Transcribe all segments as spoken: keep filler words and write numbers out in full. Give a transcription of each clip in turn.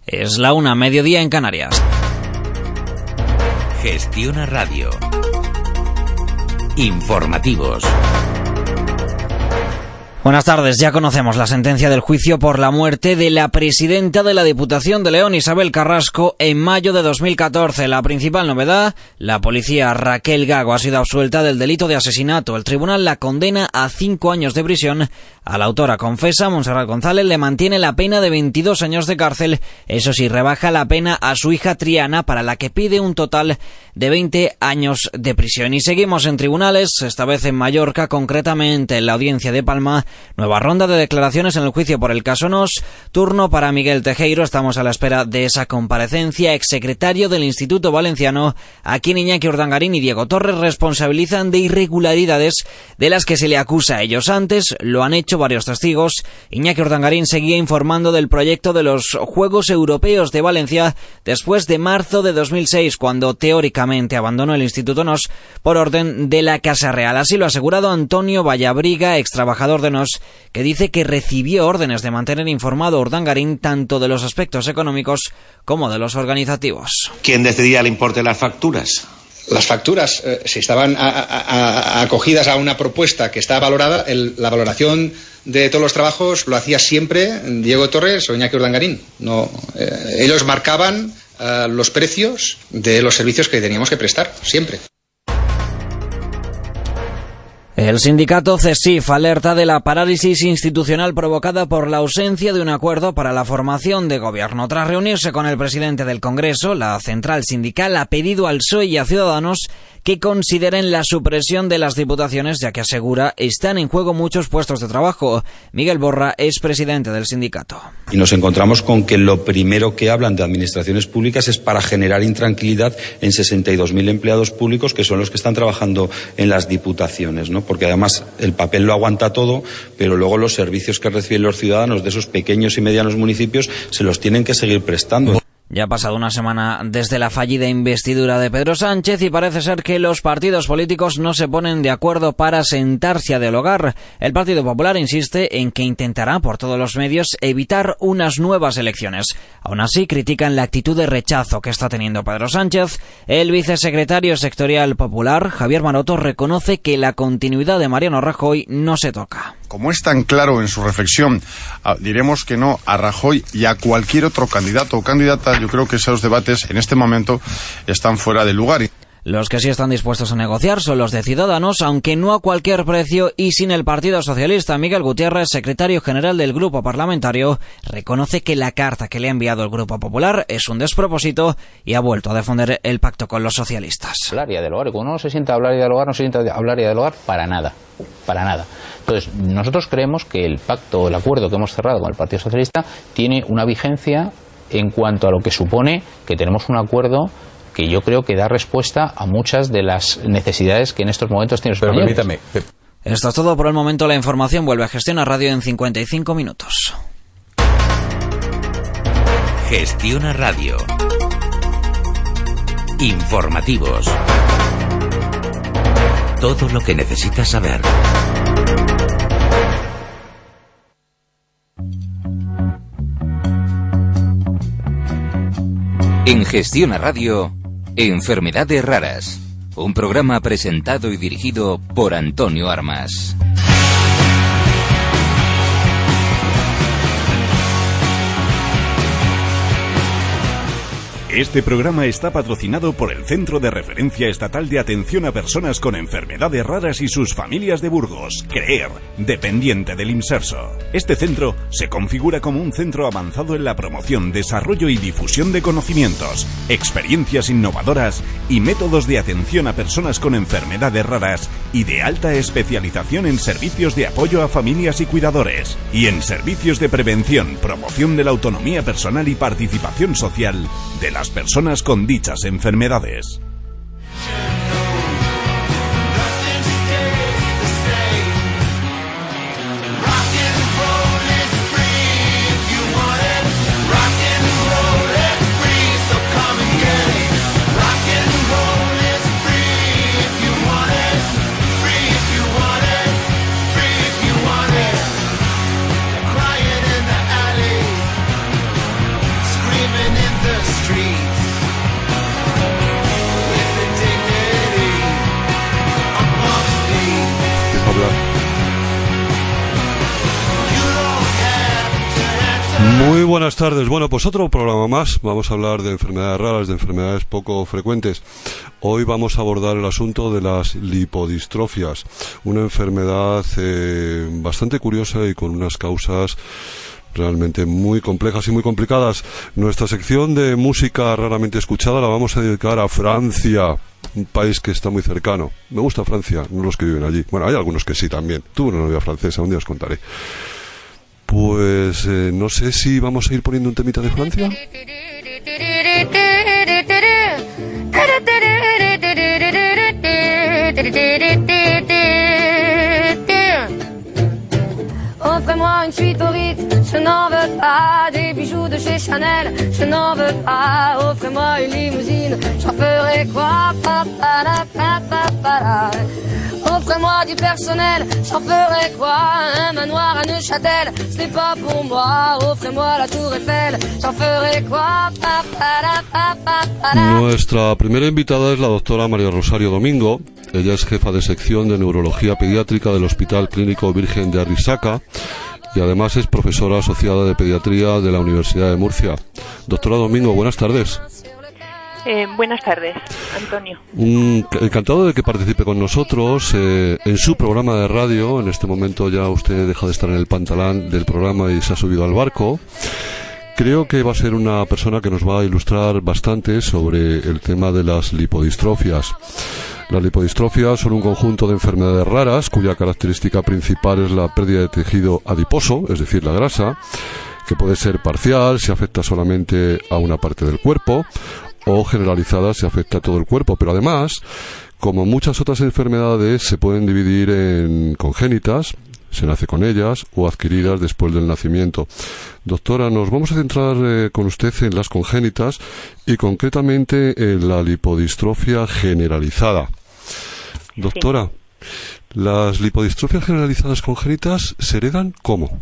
Es la una, mediodía en Canarias. Gestiona Radio. Informativos. Buenas tardes. Ya conocemos la sentencia del juicio por la muerte de la presidenta de la Diputación de León, Isabel Carrasco, en mayo de dos mil catorce. La principal novedad, la policía Raquel Gago ha sido absuelta del delito de asesinato. El tribunal la condena a cinco años de prisión. A la autora confesa, Montserrat González, le mantiene la pena de veintidós años de cárcel. Eso sí, rebaja la pena a su hija Triana, para la que pide un total de veinte años de prisión. Y seguimos en tribunales, esta vez en Mallorca, concretamente en la audiencia de Palma. Nueva ronda de declaraciones en el juicio por el caso Nos. Turno para Miguel Tejero. Estamos a la espera de esa comparecencia. Exsecretario del Instituto Valenciano, a quien Iñaki Urdangarín y Diego Torres responsabilizan de irregularidades de las que se le acusa a ellos. Antes lo han hecho varios testigos. Iñaki Urdangarín seguía informando del proyecto de los Juegos Europeos de Valencia después de marzo de dos mil seis, cuando teóricamente abandonó el Instituto Nos por orden de la Casa Real. Así lo ha asegurado Antonio Vallabriga, ex trabajador de Nos, que dice que recibió órdenes de mantener informado a Urdangarín tanto de los aspectos económicos como de los organizativos. ¿Quién decidía el importe de las facturas? Las facturas, eh, si estaban a, a, a, acogidas a una propuesta que está valorada, el, la valoración de todos los trabajos lo hacía siempre Diego Torres o Iñaki Urdangarín. No, eh, ellos marcaban eh, los precios de los servicios que teníamos que prestar, siempre. El sindicato CESIF alerta de la parálisis institucional provocada por la ausencia de un acuerdo para la formación de gobierno. Tras reunirse con el presidente del Congreso, la central sindical ha pedido al P S O E y a Ciudadanos que consideren la supresión de las diputaciones, ya que asegura están en juego muchos puestos de trabajo. Miguel Borra es presidente del sindicato. Y nos encontramos con que lo primero que hablan de administraciones públicas es para generar intranquilidad en sesenta y dos mil empleados públicos, que son los que están trabajando en las diputaciones, ¿no? Porque además el papel lo aguanta todo, pero luego los servicios que reciben los ciudadanos de esos pequeños y medianos municipios se los tienen que seguir prestando. Ya ha pasado una semana desde la fallida investidura de Pedro Sánchez y parece ser que los partidos políticos no se ponen de acuerdo para sentarse a dialogar. El Partido Popular insiste en que intentará por todos los medios evitar unas nuevas elecciones. Aún así, critican la actitud de rechazo que está teniendo Pedro Sánchez. El vicesecretario sectorial popular, Javier Maroto, reconoce que la continuidad de Mariano Rajoy no se toca. Como es tan claro en su reflexión, diremos que no a Rajoy y a cualquier otro candidato o candidata. Yo creo que esos debates en este momento están fuera de lugar. Los que sí están dispuestos a negociar son los de Ciudadanos, aunque no a cualquier precio y sin el Partido Socialista. Miguel Gutiérrez, secretario general del Grupo Parlamentario, reconoce que la carta que le ha enviado el Grupo Popular es un despropósito y ha vuelto a defender el pacto con los socialistas. Hablar y a dialogar, y cuando uno se sienta a hablar y a dialogar, no se sienta a hablar y a dialogar para nada, para nada. Entonces, nosotros creemos que el pacto, el acuerdo que hemos cerrado con el Partido Socialista tiene una vigencia en cuanto a lo que supone que tenemos un acuerdo que yo creo que da respuesta a muchas de las necesidades que en estos momentos tiene los españoles. Pero permítame. Esto es todo por el momento. La información vuelve a Gestiona Radio en cincuenta y cinco minutos. Gestiona Radio. Informativos. Todo lo que necesitas saber. En Gestiona Radio, Enfermedades Raras, un programa presentado y dirigido por Antonio Armas. Este programa está patrocinado por el Centro de Referencia Estatal de Atención a Personas con Enfermedades Raras y sus familias de Burgos, CREER, dependiente del IMSERSO. Este centro se configura como un centro avanzado en la promoción, desarrollo y difusión de conocimientos, experiencias innovadoras y métodos de atención a personas con enfermedades raras y de alta especialización en servicios de apoyo a familias y cuidadores, y en servicios de prevención, promoción de la autonomía personal y participación social de las personas con dichas enfermedades. Screaming Muy buenas tardes. Bueno, pues otro programa más. Vamos a hablar de enfermedades raras, de enfermedades poco frecuentes. Hoy vamos a abordar el asunto de las lipodistrofias, una enfermedad eh, bastante curiosa y con unas causas realmente muy complejas y muy complicadas. Nuestra sección de música raramente escuchada la vamos a dedicar a Francia, un país que está muy cercano. Me gusta Francia, no los que viven allí. Bueno, hay algunos que sí también. Tuve una novia francesa, un día os contaré. Pues eh, no sé si vamos a ir poniendo un temita de Francia. Offrez-moi une suite au Ritz, je n'en veux pas. Des bijoux de chez Chanel, je n'en veux pas. Offrez-moi une limousine, j'en ferai quoi? Pa, pa, la, pa, pa, pa, la. Offrez-moi du personnel, j'en ferai quoi? Un manoir à Neuchâtel, ce n'est pas pour moi. Offrez-moi la Tour Eiffel, j'en ferai quoi? Pa, pa, la, pa, pa, pa, la. Nuestra primera invitada es la doctora María Rosario Domingo. Ella es jefa de sección de neurología pediátrica del Hospital Clínico Virgen de Arrixaca y además es profesora asociada de pediatría de la Universidad de Murcia. Doctora Domingo, buenas tardes. Eh, buenas tardes, Antonio. Un, encantado de que participe con nosotros eh, en su programa de radio. En este momento ya usted deja de estar en el pantalán del programa y se ha subido al barco. Creo que va a ser una persona que nos va a ilustrar bastante sobre el tema de las lipodistrofias. Las lipodistrofias son un conjunto de enfermedades raras cuya característica principal es la pérdida de tejido adiposo, es decir, la grasa, que puede ser parcial si afecta solamente a una parte del cuerpo o generalizada si afecta a todo el cuerpo, pero además, como muchas otras enfermedades, se pueden dividir en congénitas, se nace con ellas, o adquiridas después del nacimiento. Doctora, nos vamos a centrar eh, con usted en las congénitas y concretamente en la lipodistrofia generalizada. Doctora, sí. ¿Las lipodistrofias generalizadas congénitas se heredan cómo?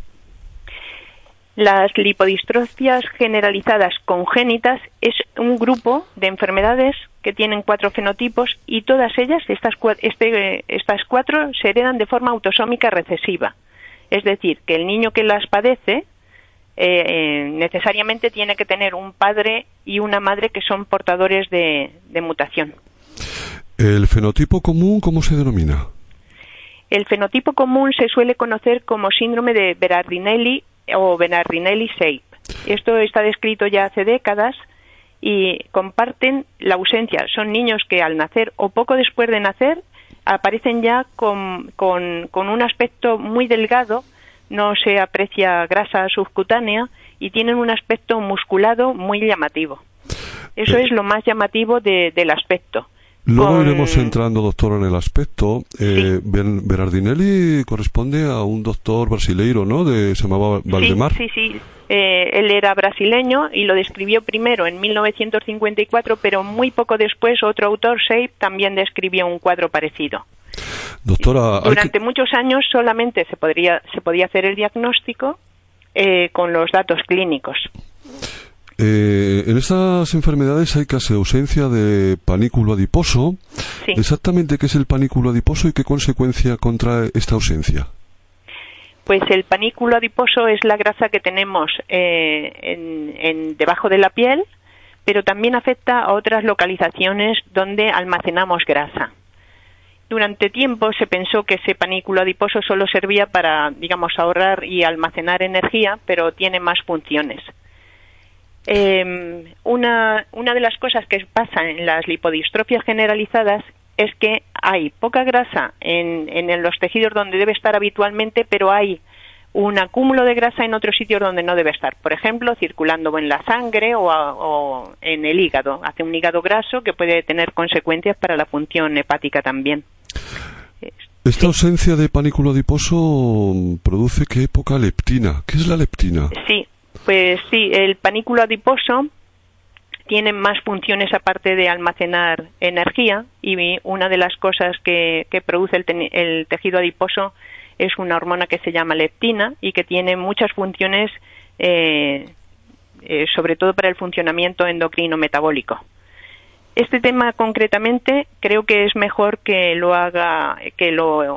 Las lipodistrofias generalizadas congénitas es un grupo de enfermedades que tienen cuatro fenotipos y todas ellas, estas, este, estas cuatro, se heredan de forma autosómica recesiva. Es decir, que el niño que las padece eh, necesariamente tiene que tener un padre y una madre que son portadores de, de mutación. ¿El fenotipo común cómo se denomina? El fenotipo común se suele conocer como síndrome de Berardinelli o Bernardinelli-Seip. Esto está descrito ya hace décadas y comparten la ausencia. Son niños que al nacer o poco después de nacer aparecen ya con, con, con un aspecto muy delgado, no se aprecia grasa subcutánea y tienen un aspecto musculado muy llamativo. Eso es lo más llamativo de, del aspecto. Luego Con... iremos entrando, doctor, en el aspecto. Eh, sí. Berardinelli corresponde a un doctor brasileiro, ¿no? De, se llamaba Valdemar. Sí, sí, sí. Eh, él era brasileño y lo describió primero en mil novecientos cincuenta y cuatro, pero muy poco después otro autor, Seip, también describió un cuadro parecido. Doctora, durante que... muchos años solamente se podría se podía hacer el diagnóstico eh, con los datos clínicos. Eh, en estas enfermedades hay casi ausencia de panículo adiposo. Sí. Exactamente, ¿qué es el panículo adiposo y qué consecuencia contrae esta ausencia? Pues el panículo adiposo es la grasa que tenemos eh, en, en debajo de la piel, pero también afecta a otras localizaciones donde almacenamos grasa. Durante tiempo se pensó que ese panículo adiposo solo servía para, digamos, ahorrar y almacenar energía, pero tiene más funciones. Eh, una, una de las cosas que pasa en las lipodistrofias generalizadas es que hay poca grasa en, en los tejidos donde debe estar habitualmente, pero hay un acúmulo de grasa en otros sitios donde no debe estar. Por ejemplo, circulando en la sangre o, a, o en el hígado. Hace un hígado graso que puede tener consecuencias para la función hepática también. Esta ausencia de panículo adiposo produce qué poca leptina. ¿Qué es la leptina? Sí. Pues sí, el panículo adiposo tiene más funciones aparte de almacenar energía y una de las cosas que, que produce el, te, el tejido adiposo es una hormona que se llama leptina y que tiene muchas funciones, eh, eh, sobre todo para el funcionamiento endocrino metabólico. Este tema concretamente creo que es mejor que lo haga, que lo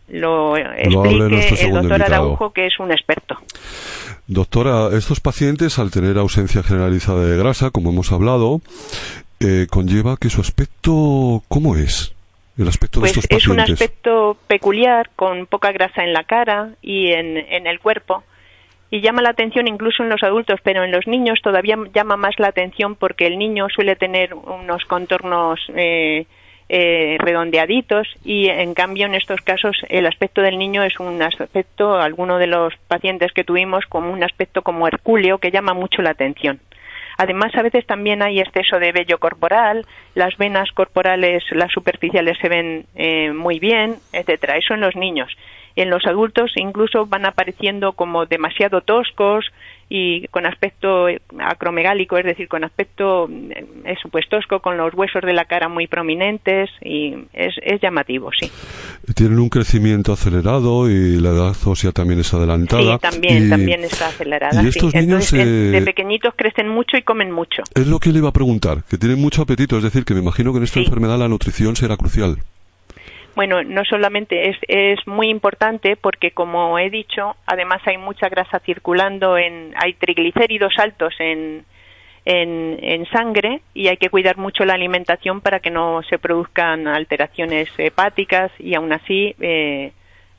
lo Lo hable nuestro explique el segundo doctor invitado. Araujo, que es un experto. Doctora, estos pacientes, al tener ausencia generalizada de grasa, como hemos hablado, eh, conlleva que su aspecto, ¿cómo es? El aspecto Pues de estos es un pacientes. aspecto peculiar, con poca grasa en la cara y en, en el cuerpo, y llama la atención incluso en los adultos, pero en los niños todavía llama más la atención porque el niño suele tener unos contornos eh, eh, redondeaditos, y en cambio en estos casos el aspecto del niño es un aspecto, alguno de los pacientes que tuvimos, como un aspecto como hercúleo, que llama mucho la atención. Además, a veces también hay exceso de vello corporal, las venas corporales, las superficiales se ven eh, muy bien, etcétera. Eso en los niños. En los adultos incluso van apareciendo como demasiado toscos y con aspecto acromegálico, es decir, con aspecto eh, eso, pues tosco, con los huesos de la cara muy prominentes, y es, es llamativo, sí. Tienen un crecimiento acelerado y la edad ósea también es adelantada. Sí, también, y, también está acelerada. y estos sí. niños, Entonces, eh, de pequeñitos crecen mucho y comen mucho. Es lo que le iba a preguntar, que tienen mucho apetito, es decir, que me imagino que en esta Sí. enfermedad la nutrición será crucial. Bueno, no solamente es, es muy importante porque, como he dicho, además hay mucha grasa circulando, en, hay triglicéridos altos en, en, en sangre, y hay que cuidar mucho la alimentación para que no se produzcan alteraciones hepáticas, y aún así eh,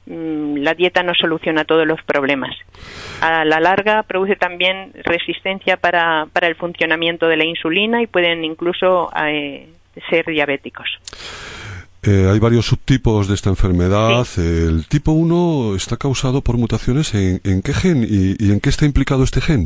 la dieta no soluciona todos los problemas. A la larga produce también resistencia para, para el funcionamiento de la insulina, y pueden incluso eh, ser diabéticos. Eh, hay varios subtipos de esta enfermedad. Sí. El tipo uno está causado por mutaciones en, en qué gen y, y en qué está implicado este gen.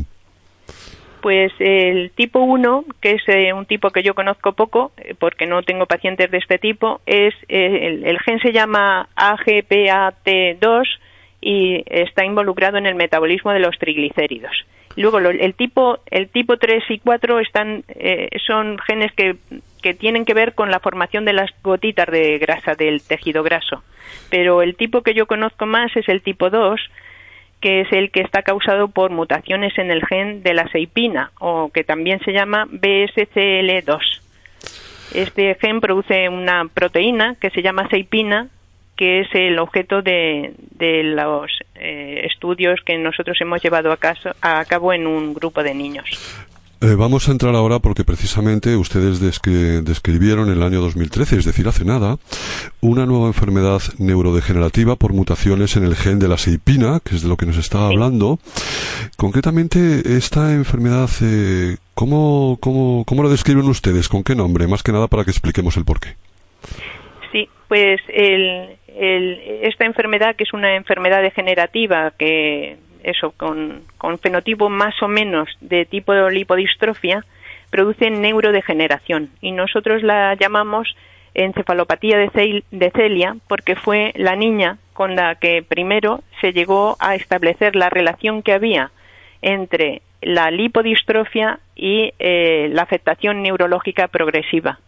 Pues el tipo uno, que es eh, un tipo que yo conozco poco, eh, porque no tengo pacientes de este tipo, es eh, el, el gen se llama A G P A T dos y está involucrado en el metabolismo de los triglicéridos. Luego lo, el tipo el tipo tres y cuatro están eh, son genes que que tienen que ver con la formación de las gotitas de grasa del tejido graso. Pero el tipo que yo conozco más es el tipo dos, que es el que está causado por mutaciones en el gen de la seipina, o que también se llama B S C L dos. Este gen produce una proteína que se llama seipina, que es el objeto de, de los eh, estudios que nosotros hemos llevado a, caso, a cabo en un grupo de niños. Eh, vamos a entrar ahora porque precisamente ustedes descri- describieron en el año dos mil trece, es decir, hace nada, una nueva enfermedad neurodegenerativa por mutaciones en el gen de la seipina, que es de lo que nos estaba hablando. Concretamente, esta enfermedad, eh, ¿cómo, cómo, ¿cómo la describen ustedes? ¿Con qué nombre? Más que nada para que expliquemos el porqué. Sí, pues el, el, esta enfermedad, que es una enfermedad degenerativa que... eso, con, con fenotipo más o menos de tipo de lipodistrofia, produce neurodegeneración, y nosotros la llamamos encefalopatía de, Cel- de Celia porque fue la niña con la que primero se llegó a establecer la relación que había entre la lipodistrofia y eh, la afectación neurológica progresiva.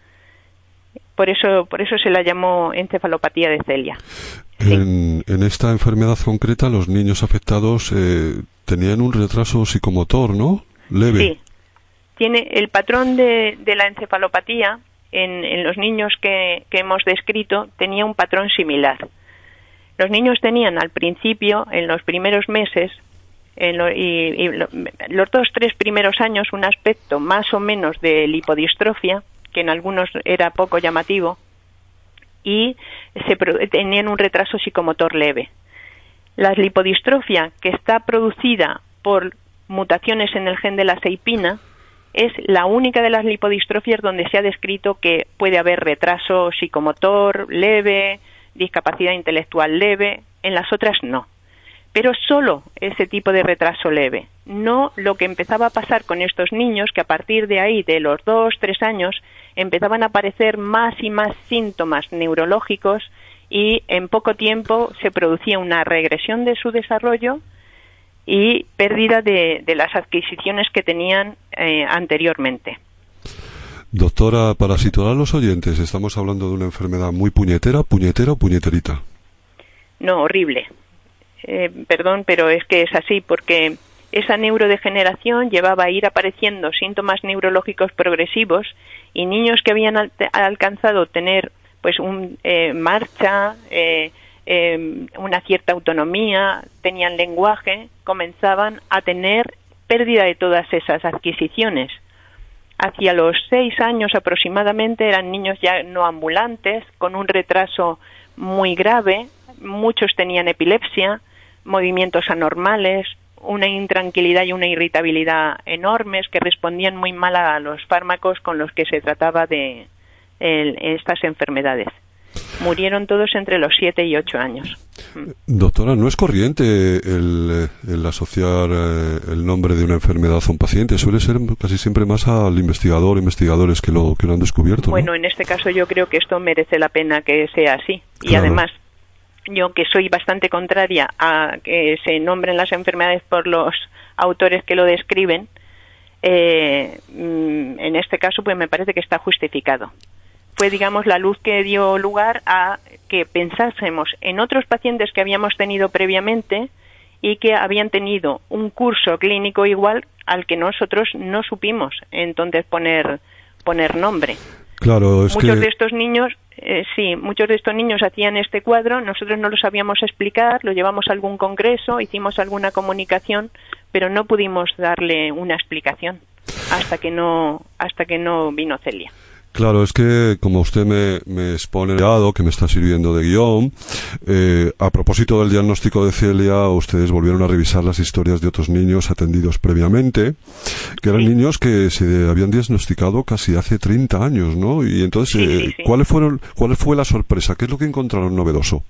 Por eso, por eso se la llamó encefalopatía de Celia. Sí. En, en esta enfermedad concreta, los niños afectados eh, tenían un retraso psicomotor, ¿no? Leve. Sí. Tiene el patrón de, de la encefalopatía en, en los niños que, que hemos descrito, tenía un patrón similar. Los niños tenían al principio, en los primeros meses, en lo, y, y lo, los dos, tres primeros años, un aspecto más o menos de lipodistrofia, que en algunos era poco llamativo, y se tenían un retraso psicomotor leve. La lipodistrofia, que está producida por mutaciones en el gen de la seipina, es la única de las lipodistrofias donde se ha descrito que puede haber retraso psicomotor leve, discapacidad intelectual leve. En las otras no. Pero solo ese tipo de retraso leve, no lo que empezaba a pasar con estos niños, que a partir de ahí, de los dos, tres años, empezaban a aparecer más y más síntomas neurológicos, y en poco tiempo se producía una regresión de su desarrollo y pérdida de, de las adquisiciones que tenían eh, anteriormente. Doctora, para situar a los oyentes, estamos hablando de una enfermedad muy puñetera, puñetera o puñeterita. No, horrible. Eh, perdón, pero es que es así, porque esa neurodegeneración llevaba a ir apareciendo síntomas neurológicos progresivos, y niños que habían al- alcanzado tener pues un eh, marcha, eh, eh, una cierta autonomía, tenían lenguaje, comenzaban a tener pérdida de todas esas adquisiciones. Hacia los seis años aproximadamente eran niños ya no ambulantes, con un retraso muy grave, muchos tenían epilepsia, movimientos anormales, una intranquilidad y una irritabilidad enormes que respondían muy mal a los fármacos con los que se trataba de el, estas enfermedades. Murieron todos entre los siete y ocho años. Doctora, ¿no es corriente el, el asociar eh, el nombre de una enfermedad a un paciente? Suele ser casi siempre más al investigador, investigadores que lo, que lo han descubierto, ¿no? Bueno, en este caso yo creo que esto merece la pena que sea así. Y claro. Además, yo que soy bastante contraria a que se nombren las enfermedades por los autores que lo describen, eh, en este caso pues me parece que está justificado. Fue, digamos, la luz que dio lugar a que pensásemos en otros pacientes que habíamos tenido previamente y que habían tenido un curso clínico igual al que nosotros no supimos entonces poner poner nombre. Claro, es muchos que... de estos niños, eh, sí, muchos de estos niños hacían este cuadro, nosotros no lo sabíamos explicar, lo llevamos a algún congreso, hicimos alguna comunicación, pero no pudimos darle una explicación hasta que no hasta que no vino Celia. Claro, es que como usted me, me expone, que me está sirviendo de guión, eh, a propósito del diagnóstico de Celia, ustedes volvieron a revisar las historias de otros niños atendidos previamente, que eran sí. niños que se habían diagnosticado casi hace treinta años, ¿no? Y entonces, sí, eh, sí, sí. ¿cuál fueron, cuál fue la sorpresa? ¿Qué es lo que encontraron novedoso?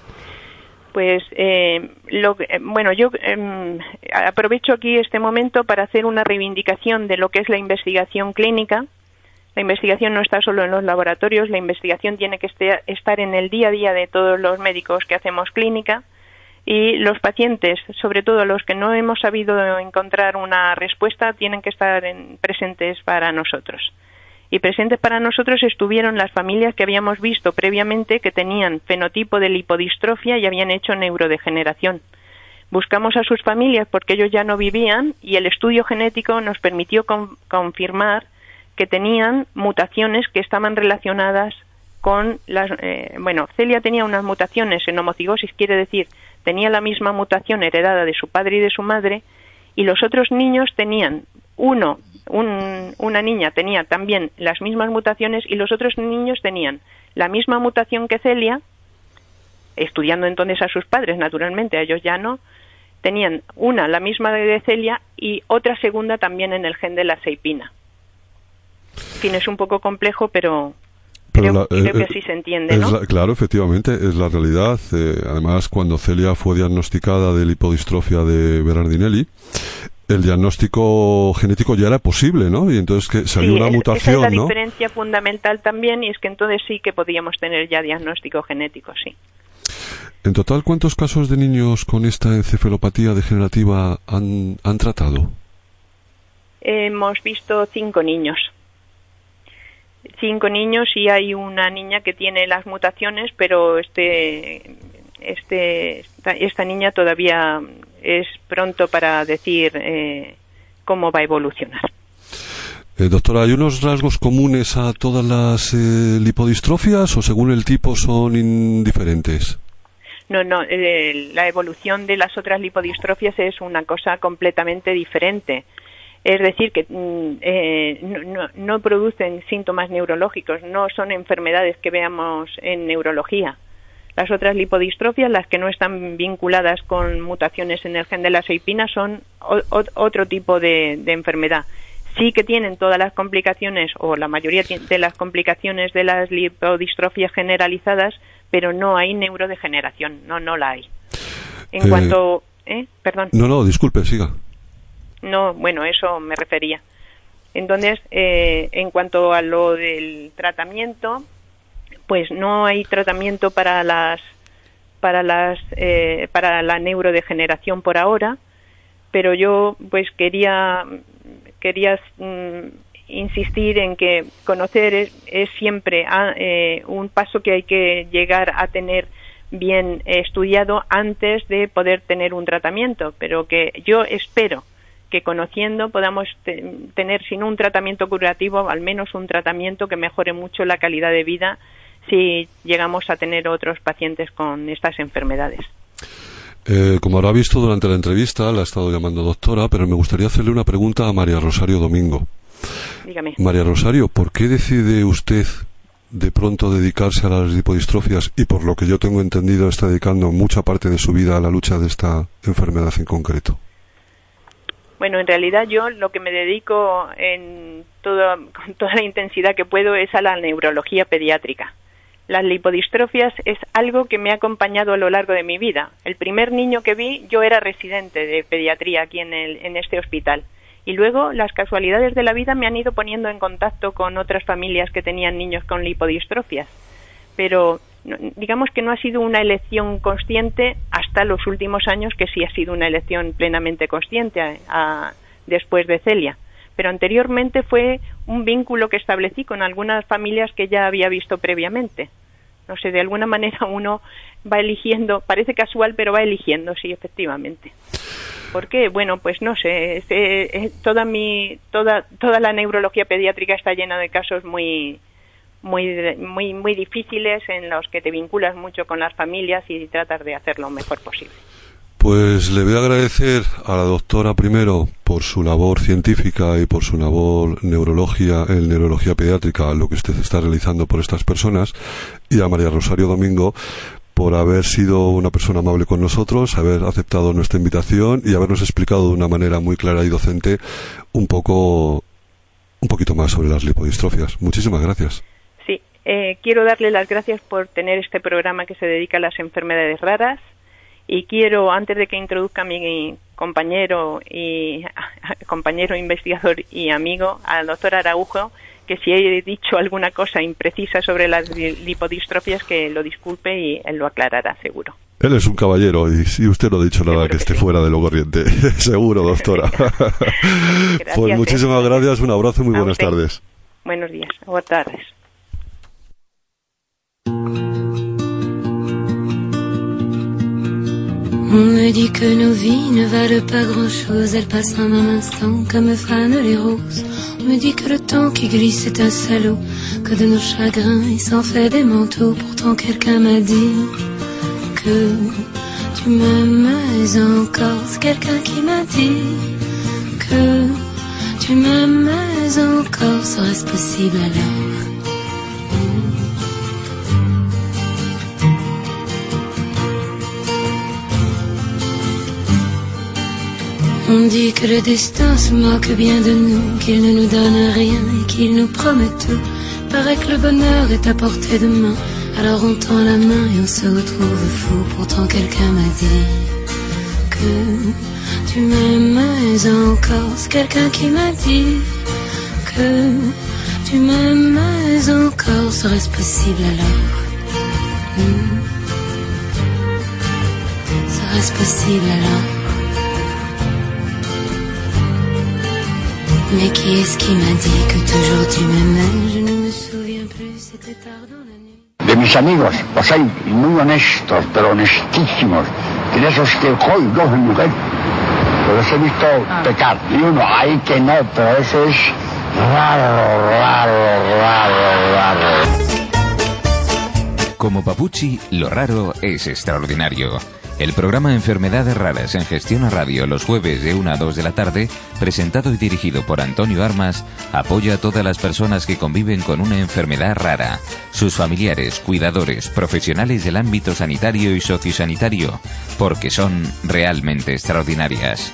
Pues, eh, lo, eh, bueno, yo eh, aprovecho aquí este momento para hacer una reivindicación de lo que es la investigación clínica. La investigación no está solo en los laboratorios, la investigación tiene que este, estar en el día a día de todos los médicos que hacemos clínica, y los pacientes, sobre todo los que no hemos sabido encontrar una respuesta, tienen que estar en, presentes para nosotros. Y presentes para nosotros estuvieron las familias que habíamos visto previamente que tenían fenotipo de lipodistrofia y habían hecho neurodegeneración. Buscamos a sus familias porque ellos ya no vivían y el estudio genético nos permitió con, confirmar que tenían mutaciones que estaban relacionadas con las... Eh, bueno, Celia tenía unas mutaciones en homocigosis, quiere decir, tenía la misma mutación heredada de su padre y de su madre, y los otros niños tenían, uno, un, una niña tenía también las mismas mutaciones y los otros niños tenían la misma mutación que Celia, estudiando entonces a sus padres, naturalmente, a ellos ya no, tenían una, la misma de Celia, y otra segunda también en el gen de la seipina. En fin, es un poco complejo, pero, pero creo, la, creo eh, que así se entiende, ¿no? La, claro, efectivamente, es la realidad. Eh, además, cuando Celia fue diagnosticada de lipodistrofia de Berardinelli, el diagnóstico genético ya era posible, ¿no? Y entonces que salió sí, una es, mutación, esa es la ¿no? diferencia fundamental también, y es que entonces sí que podíamos tener ya diagnóstico genético, sí. En total, ¿cuántos casos de niños con esta encefalopatía degenerativa han, han tratado? Hemos visto cinco niños. Cinco niños y hay una niña que tiene las mutaciones, pero este, este, esta, esta niña todavía es pronto para decir eh, cómo va a evolucionar. Eh, doctora, ¿hay unos rasgos comunes a todas las eh, lipodistrofias o según el tipo son indiferentes? No, no, eh, la evolución de las otras lipodistrofias es una cosa completamente diferente. Es decir, que eh, no, no, no producen síntomas neurológicos, no son enfermedades que veamos en neurología. Las otras lipodistrofias, las que no están vinculadas con mutaciones en el gen de la seipina, son o, o, otro tipo de, de enfermedad. Sí que tienen todas las complicaciones, o la mayoría de las complicaciones de las lipodistrofias generalizadas, pero no hay neurodegeneración, no, no la hay. En eh, cuanto... ¿eh? Perdón. No, no, disculpe, siga. No, bueno, eso me refería. Entonces, eh, en cuanto a lo del tratamiento, pues no hay tratamiento para las para las eh, para la neurodegeneración por ahora, pero yo pues quería quería mm, insistir en que conocer es, es siempre ah, eh, un paso que hay que llegar a tener bien estudiado antes de poder tener un tratamiento, pero que yo espero que conociendo podamos te- tener, sin un tratamiento curativo, al menos un tratamiento que mejore mucho la calidad de vida si llegamos a tener otros pacientes con estas enfermedades. Eh, como habrá visto durante la entrevista, la he estado llamando doctora, pero me gustaría hacerle una pregunta a María Rosario Domingo. Dígame. María Rosario, ¿por qué decide usted de pronto dedicarse a las lipodistrofias y, por lo que yo tengo entendido, está dedicando mucha parte de su vida a la lucha de esta enfermedad en concreto? Bueno, en realidad yo lo que me dedico en todo, con toda la intensidad que puedo es a la neurología pediátrica. Las lipodistrofias es algo que me ha acompañado a lo largo de mi vida. El primer niño que vi, yo era residente de pediatría aquí en, el, en este hospital. Y luego las casualidades de la vida me han ido poniendo en contacto con otras familias que tenían niños con lipodistrofias. Pero digamos que no ha sido una elección consciente hasta los últimos años, que sí ha sido una elección plenamente consciente a, a, después de Celia. Pero anteriormente fue un vínculo que establecí con algunas familias que ya había visto previamente. No sé, de alguna manera uno va eligiendo, parece casual, pero va eligiendo, sí, efectivamente. ¿Por qué? Bueno, pues no sé, es, es, toda mi, toda, toda la neurología pediátrica está llena de casos muy, muy, muy, muy difíciles en los que te vinculas mucho con las familias y tratas de hacer lo mejor posible. Pues le voy a agradecer a la doctora primero por su labor científica y por su labor neurología, en neurología pediátrica, lo que usted está realizando por estas personas, y a María Rosario Domingo por haber sido una persona amable con nosotros, haber aceptado nuestra invitación y habernos explicado de una manera muy clara y docente un poco, un poquito más sobre las lipodistrofias. Muchísimas gracias. Sí, eh, quiero darle las gracias por tener este programa que se dedica a las enfermedades raras. Y quiero, antes de que introduzca a mi compañero y compañero investigador y amigo, al doctor Araujo, que si he dicho alguna cosa imprecisa sobre las lipodistrofias, que lo disculpe y él lo aclarará, seguro. Él es un caballero y si usted no ha dicho nada que, que esté sí. fuera de lo corriente. Seguro, doctora. Gracias, pues muchísimas eh. gracias, un abrazo y muy a buenas usted. tardes. Buenos días, buenas tardes. On me dit que nos vies ne valent pas grand-chose, elles passent en un instant comme fanent les roses. On me dit que le temps qui glisse est un salaud, que de nos chagrins il s'en fait des manteaux. Pourtant quelqu'un m'a dit que tu m'aimes encore. C'est quelqu'un qui m'a dit que tu m'aimes encore. Serait-ce possible alors? On dit que le destin se moque bien de nous, qu'il ne nous donne rien et qu'il nous promet tout. Paraît que le bonheur est à portée de main, alors on tend la main et on se retrouve fou. Pourtant quelqu'un m'a dit que tu m'aimes encore. C'est quelqu'un qui m'a dit que tu m'aimes encore. Serait-ce possible alors? hmm. Serait-ce possible alors? Mais qui est-ce qui m'a dit que toujours tu m'aimais? Je ne me souviens plus, c'était tard dans la nuit. De mis amigos, los hay muy honestos, pero honestísimos. Y de esos que hoy dos mujeres, pues los he visto ah. pecar. Y uno, ay que no, pero eso es raro, raro, raro, raro. Como Papuchi, lo raro es extraordinario. El programa Enfermedades Raras en Gestión a Radio, los jueves de una a dos de la tarde, presentado y dirigido por Antonio Armas, apoya a todas las personas que conviven con una enfermedad rara, sus familiares, cuidadores, profesionales del ámbito sanitario y sociosanitario, porque son realmente extraordinarias.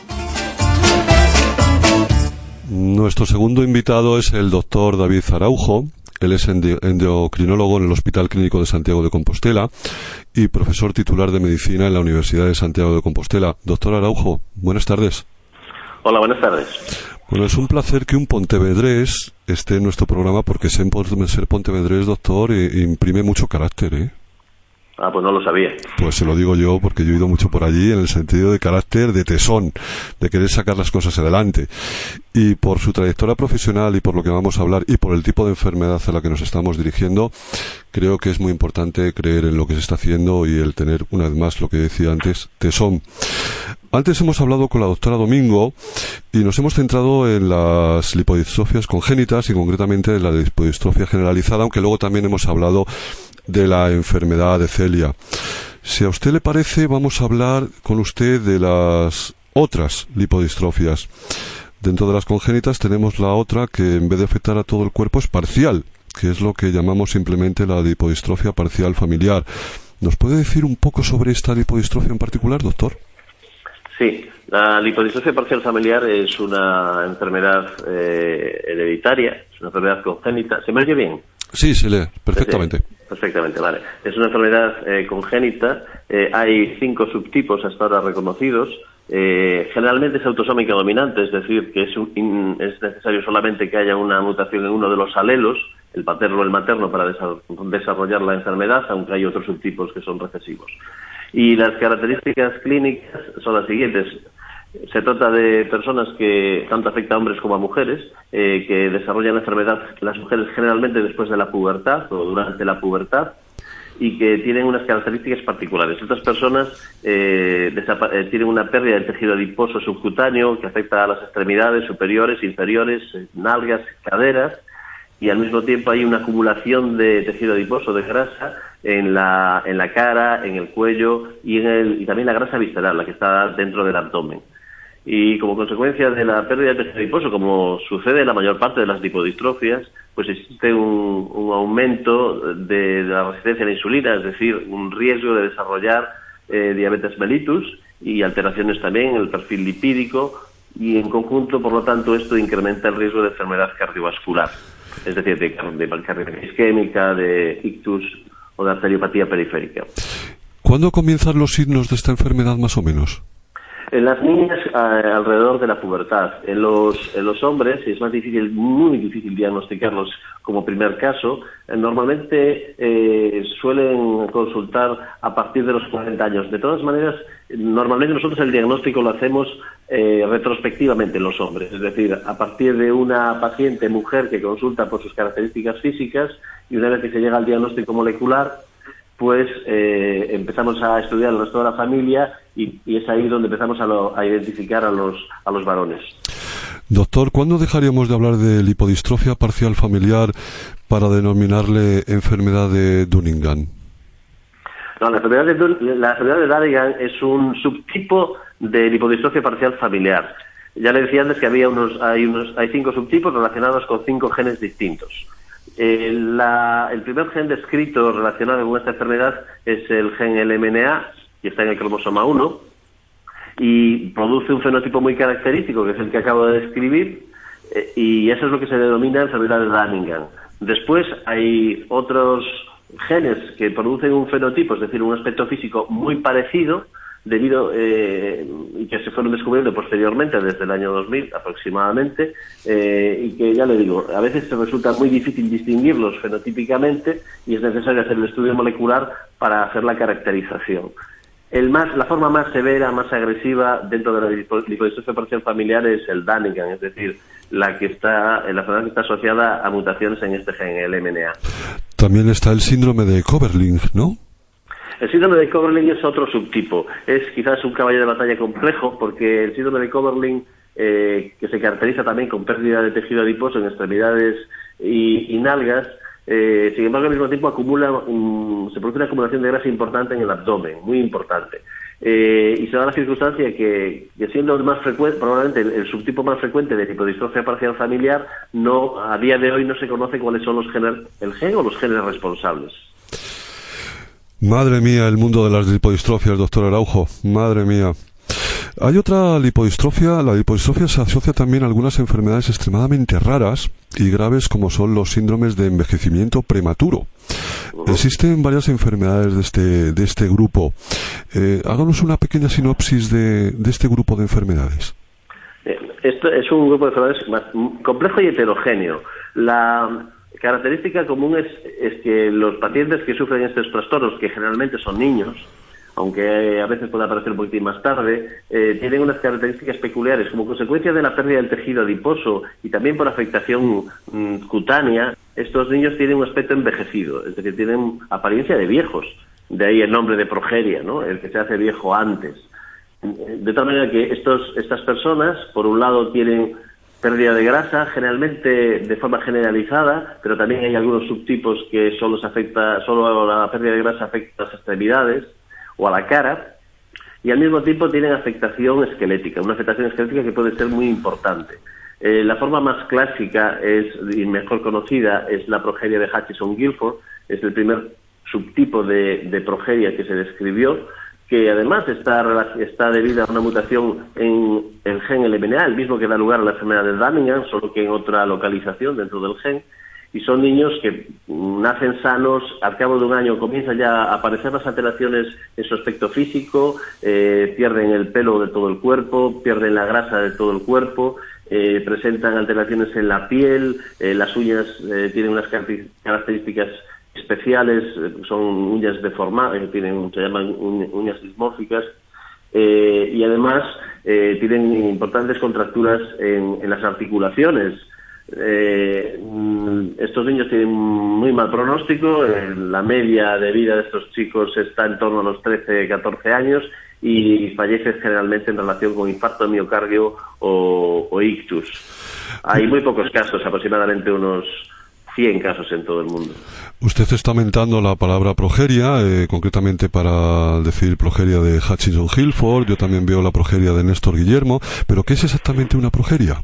Nuestro segundo invitado es el doctor David Araujo. Él es endocrinólogo en el Hospital Clínico de Santiago de Compostela y profesor titular de Medicina en la Universidad de Santiago de Compostela. Doctor Araujo, buenas tardes. Hola, buenas tardes. Bueno, es un placer que un pontevedrés esté en nuestro programa porque ser pontevedrés, doctor, imprime mucho carácter, ¿eh? Ah, pues no lo sabía. Pues se lo digo yo porque yo he ido mucho por allí en el sentido de carácter, de tesón, de querer sacar las cosas adelante. Y por su trayectoria profesional y por lo que vamos a hablar y por el tipo de enfermedad a la que nos estamos dirigiendo, creo que es muy importante creer en lo que se está haciendo y el tener, una vez más, lo que decía antes, tesón. Antes hemos hablado con la doctora Domingo y nos hemos centrado en las lipodistrofias congénitas y concretamente en la lipodistrofia generalizada, aunque luego también hemos hablado de la enfermedad de Celia. Si a usted le parece, vamos a hablar con usted de las otras lipodistrofias. Dentro de las congénitas tenemos la otra que en vez de afectar a todo el cuerpo es parcial, que es lo que llamamos simplemente la lipodistrofia parcial familiar. ¿Nos puede decir un poco sobre esta lipodistrofia en particular, doctor? Sí, la lipodistrofia parcial familiar es una enfermedad eh, hereditaria, es una enfermedad congénita. ¿Se me oye bien? Sí, se lee perfectamente. Sí, perfectamente, vale. Es una enfermedad eh, congénita. Eh, hay cinco subtipos hasta ahora reconocidos. Eh, generalmente es autosómica dominante, es decir, que es, un, in, es necesario solamente que haya una mutación en uno de los alelos, el paterno o el materno, para desarrollar la enfermedad, aunque hay otros subtipos que son recesivos. Y las características clínicas son las siguientes. Se trata de personas que tanto afecta a hombres como a mujeres, eh, que desarrollan la enfermedad, las mujeres generalmente después de la pubertad o durante la pubertad, y que tienen unas características particulares. Estas personas eh, eh, tienen una pérdida del tejido adiposo subcutáneo que afecta a las extremidades superiores, inferiores, eh, nalgas, caderas, y al mismo tiempo hay una acumulación de tejido adiposo, de grasa, en la, en la cara, en el cuello y, en el, y también la grasa visceral, la que está dentro del abdomen. Y como consecuencia de la pérdida de tejido adiposo, como sucede en la mayor parte de las lipodistrofias, pues existe un, un aumento de, de la resistencia a la insulina, es decir, un riesgo de desarrollar eh, diabetes mellitus y alteraciones también en el perfil lipídico, y en conjunto, por lo tanto, esto incrementa el riesgo de enfermedad cardiovascular, es decir, de, de cardiopatía isquémica, de ictus o de arteriopatía periférica. ¿Cuándo comienzan los signos de esta enfermedad, más o menos? En las niñas, eh, alrededor de la pubertad. En los, en los hombres es más difícil, muy difícil diagnosticarlos como primer caso. Eh, normalmente eh, suelen consultar a partir de los cuarenta años. De todas maneras, normalmente nosotros el diagnóstico lo hacemos eh, retrospectivamente en los hombres. Es decir, a partir de una paciente mujer que consulta por sus características físicas, y una vez que se llega al diagnóstico molecular, pues eh, empezamos a estudiar el resto de la familia y, y es ahí donde empezamos a, lo, a identificar a los, a los varones. Doctor, ¿cuándo dejaríamos de hablar de lipodistrofia parcial familiar para denominarle enfermedad de Dunningham? No, la enfermedad de, la enfermedad de Dunningham es un subtipo de lipodistrofia parcial familiar. Ya le decía antes que había unos, hay, unos, hay cinco subtipos relacionados con cinco genes distintos. Eh, la, el primer gen descrito relacionado con esta enfermedad es el gen L M N A, que está en el cromosoma uno, y produce un fenotipo muy característico, que es el que acabo de describir, eh, y eso es lo que se denomina enfermedad de Dunningham. Después hay otros genes que producen un fenotipo, es decir, un aspecto físico muy parecido, debido eh, y que se fueron descubriendo posteriormente desde el año dos mil aproximadamente, eh, y que ya le digo, a veces se resulta muy difícil distinguirlos fenotípicamente y es necesario hacer el estudio molecular para hacer la caracterización. El más, la forma más severa, más agresiva dentro de la lipodistrofia parcial familiar es el Dunningham, es decir, la que está, la enfermedad que está asociada a mutaciones en este gen, el L M N A. También está el síndrome de Coverling, ¿no? El síndrome de Coverling es otro subtipo. Es quizás un caballo de batalla complejo porque el síndrome de Coverling, eh, que se caracteriza también con pérdida de tejido adiposo en extremidades y, y nalgas, eh, sin embargo al mismo tiempo acumula um, se produce una acumulación de grasa importante en el abdomen, muy importante. Eh, y se da la circunstancia que, que siendo el más frecuente, probablemente el, el subtipo más frecuente de lipodistrofia parcial familiar, no, a día de hoy no se conoce cuáles son los genes, el gen o los genes responsables. Madre mía, el mundo de las lipodistrofias, doctor Araujo, madre mía. Hay otra lipodistrofia, la lipodistrofia se asocia también a algunas enfermedades extremadamente raras y graves como son los síndromes de envejecimiento prematuro. Uh-huh. Existen varias enfermedades de este, de este grupo. Eh, háganos una pequeña sinopsis de, de este grupo de enfermedades. Esto es un grupo de enfermedades más complejo y heterogéneo. La característica común es, es que los pacientes que sufren estos trastornos, que generalmente son niños, aunque a veces puede aparecer un poquitín más tarde, eh, tienen unas características peculiares. Como consecuencia de la pérdida del tejido adiposo y también por afectación mm, cutánea, estos niños tienen un aspecto envejecido, es decir, tienen apariencia de viejos. De ahí el nombre de progeria, ¿no? El que se hace viejo antes. de tal manera que estos, estas personas, por un lado, tienen pérdida de grasa, generalmente de forma generalizada, pero también hay algunos subtipos que solo se afecta, solo la pérdida de grasa afecta a las extremidades o a la cara, y al mismo tiempo tienen afectación esquelética, una afectación esquelética que puede ser muy importante. Eh, la forma más clásica es, y mejor conocida es la progeria de Hutchinson-Gilford, es el primer subtipo de, de progeria que se describió, que además está, está debida a una mutación en el gen L M N A, el mismo que da lugar a la enfermedad de Dunningham, solo que en otra localización dentro del gen, y son niños que nacen sanos, al cabo de un año comienzan ya a aparecer las alteraciones en su aspecto físico, eh, pierden el pelo de todo el cuerpo, pierden la grasa de todo el cuerpo, eh, presentan alteraciones en la piel, eh, las uñas eh, tienen unas características especiales, son uñas deformadas, tienen, se llaman uñas dismórficas, eh, y además eh, tienen importantes contracturas en, en las articulaciones. Eh, estos niños tienen muy mal pronóstico, eh, la media de vida de estos chicos está en torno a los trece, catorce años y fallecen generalmente en relación con infarto de miocardio o, o ictus. Hay muy pocos casos, aproximadamente unos cien casos en todo el mundo. Usted está aumentando la palabra progeria, eh, concretamente para decir progeria de Hutchinson-Gilford. Yo también veo la progeria de Néstor Guillermo. ¿Pero qué es exactamente una progeria?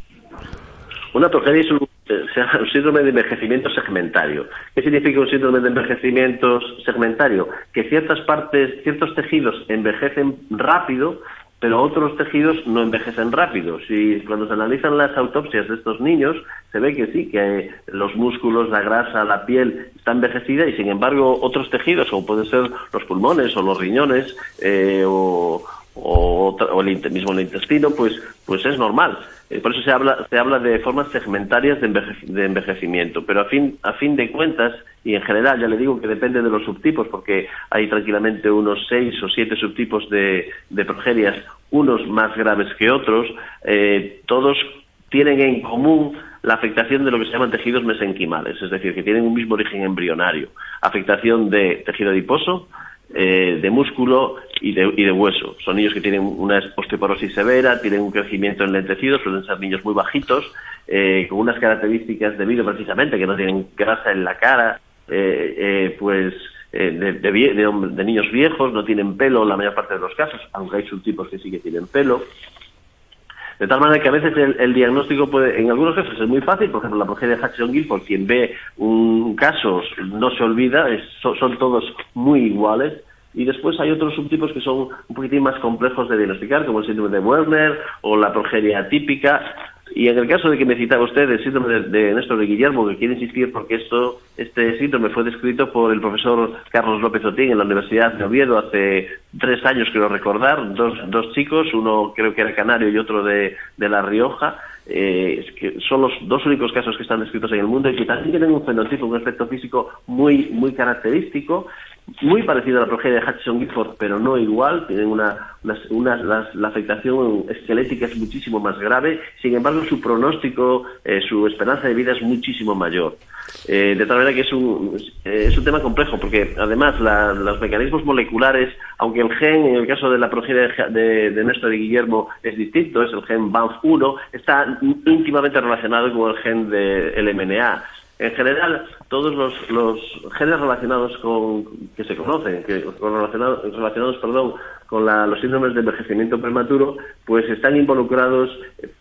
Una progeria es un, un síndrome de envejecimiento segmentario. ¿Qué significa un síndrome de envejecimiento segmentario? Que ciertas partes, ciertos tejidos envejecen rápido, pero otros tejidos no envejecen rápido. Si cuando se analizan las autopsias de estos niños, se ve que sí, que los músculos, la grasa, la piel está envejecida y sin embargo otros tejidos, como pueden ser los pulmones o los riñones eh, o, o, o el mismo el intestino, pues, pues es normal. Eh, por eso se habla, se habla de formas segmentarias de, enveje, de envejecimiento, pero a fin, a fin de cuentas, y en general ya le digo que depende de los subtipos, porque hay tranquilamente unos seis o siete subtipos de, de progerias, unos más graves que otros, eh, todos tienen en común la afectación de lo que se llaman tejidos mesenquimales, es decir, que tienen un mismo origen embrionario, afectación de tejido adiposo, eh, de músculo y de, y de hueso. Son niños que tienen una osteoporosis severa, tienen un crecimiento enlentecido, suelen ser niños muy bajitos, eh, con unas características debido precisamente que no tienen grasa en la cara, eh, eh, pues eh, de, de, de, de niños viejos, no tienen pelo en la mayor parte de los casos, aunque hay subtipos que sí que tienen pelo. De tal manera que a veces el, el diagnóstico puede, en algunos casos es muy fácil, por ejemplo la progeria de Hutchinson-Gilford, quien ve un caso no se olvida, es, son, son todos muy iguales, y después hay otros subtipos que son un poquitín más complejos de diagnosticar, como el síndrome de Werner o la progeria atípica. Y en el caso de que me citaba usted el síndrome de, de Néstor de Guillermo, que quiero insistir porque esto, este síndrome fue descrito por el profesor Carlos López Otín en la Universidad de Oviedo hace tres años, quiero recordar, dos, dos chicos, uno creo que era canario y otro de, de La Rioja. Eh, es que son los dos únicos casos que están descritos en el mundo y que también tienen un fenotipo, un aspecto físico muy, muy característico, muy parecido a la progeria de Hutchinson-Gilford, pero no igual. Tienen una, una, una la, la afectación esquelética es muchísimo más grave, sin embargo su pronóstico, eh, su esperanza de vida es muchísimo mayor. Eh, de tal manera que es un, eh, es un tema complejo, porque además la, los mecanismos moleculares, aunque el gen, en el caso de la progeria de, de, de Néstor y Guillermo, es distinto, es el gen B A N F uno, está íntimamente relacionado con el gen de L M N A. En general, todos los, los genes relacionados con que se conocen, que con relacionados, relacionados, perdón, con la, los síndromes de envejecimiento prematuro, pues están involucrados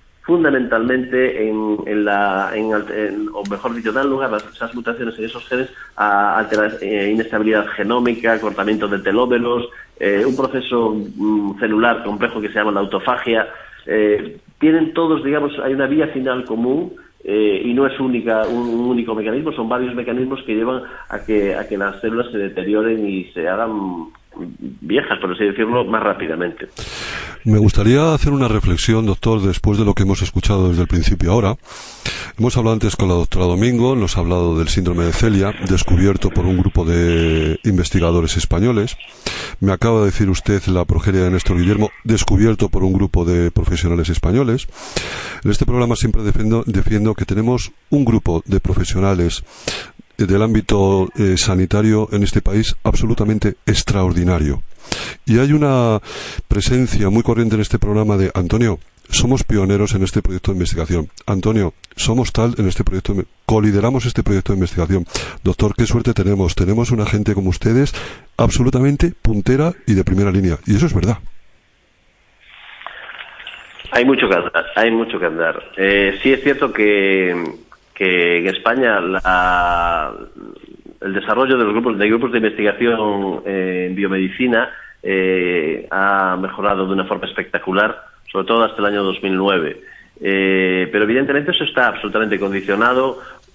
fundamentalmente en, en la, en, en, o mejor dicho, dan lugar a esas mutaciones en esos genes a alterar, eh, inestabilidad genómica, acortamiento de telómeros, eh, un proceso mm, celular complejo que se llama la autofagia. Eh, tienen todos, digamos, hay una vía final común. Eh, y no es única un, un único mecanismo, son varios mecanismos que llevan a que a que las células se deterioren y se hagan viejas, por así decirlo, más rápidamente. Me gustaría hacer una reflexión, doctor, después de lo que hemos escuchado desde el principio ahora. Hemos hablado antes con la doctora Domingo, nos ha hablado del síndrome de Celia, descubierto por un grupo de investigadores españoles. Me acaba de decir usted la progeria de Néstor Guillermo, descubierto por un grupo de profesionales españoles. En este programa siempre defiendo, defiendo que tenemos un grupo de profesionales del ámbito eh, sanitario en este país absolutamente extraordinario. Y hay una presencia muy corriente en este programa de Antonio, somos pioneros en este proyecto de investigación. Antonio, somos tal en este proyecto, de, colideramos este proyecto de investigación. Doctor, qué suerte tenemos. Tenemos una gente como ustedes absolutamente puntera y de primera línea. Y eso es verdad. Hay mucho que andar. Hay mucho que andar. Eh, sí es cierto que, que en España la, el desarrollo de los grupos de grupos de investigación eh, en biomedicina eh, ha mejorado de una forma espectacular, sobre todo hasta el año dos mil nueve. Eh, pero evidentemente eso está absolutamente condicionado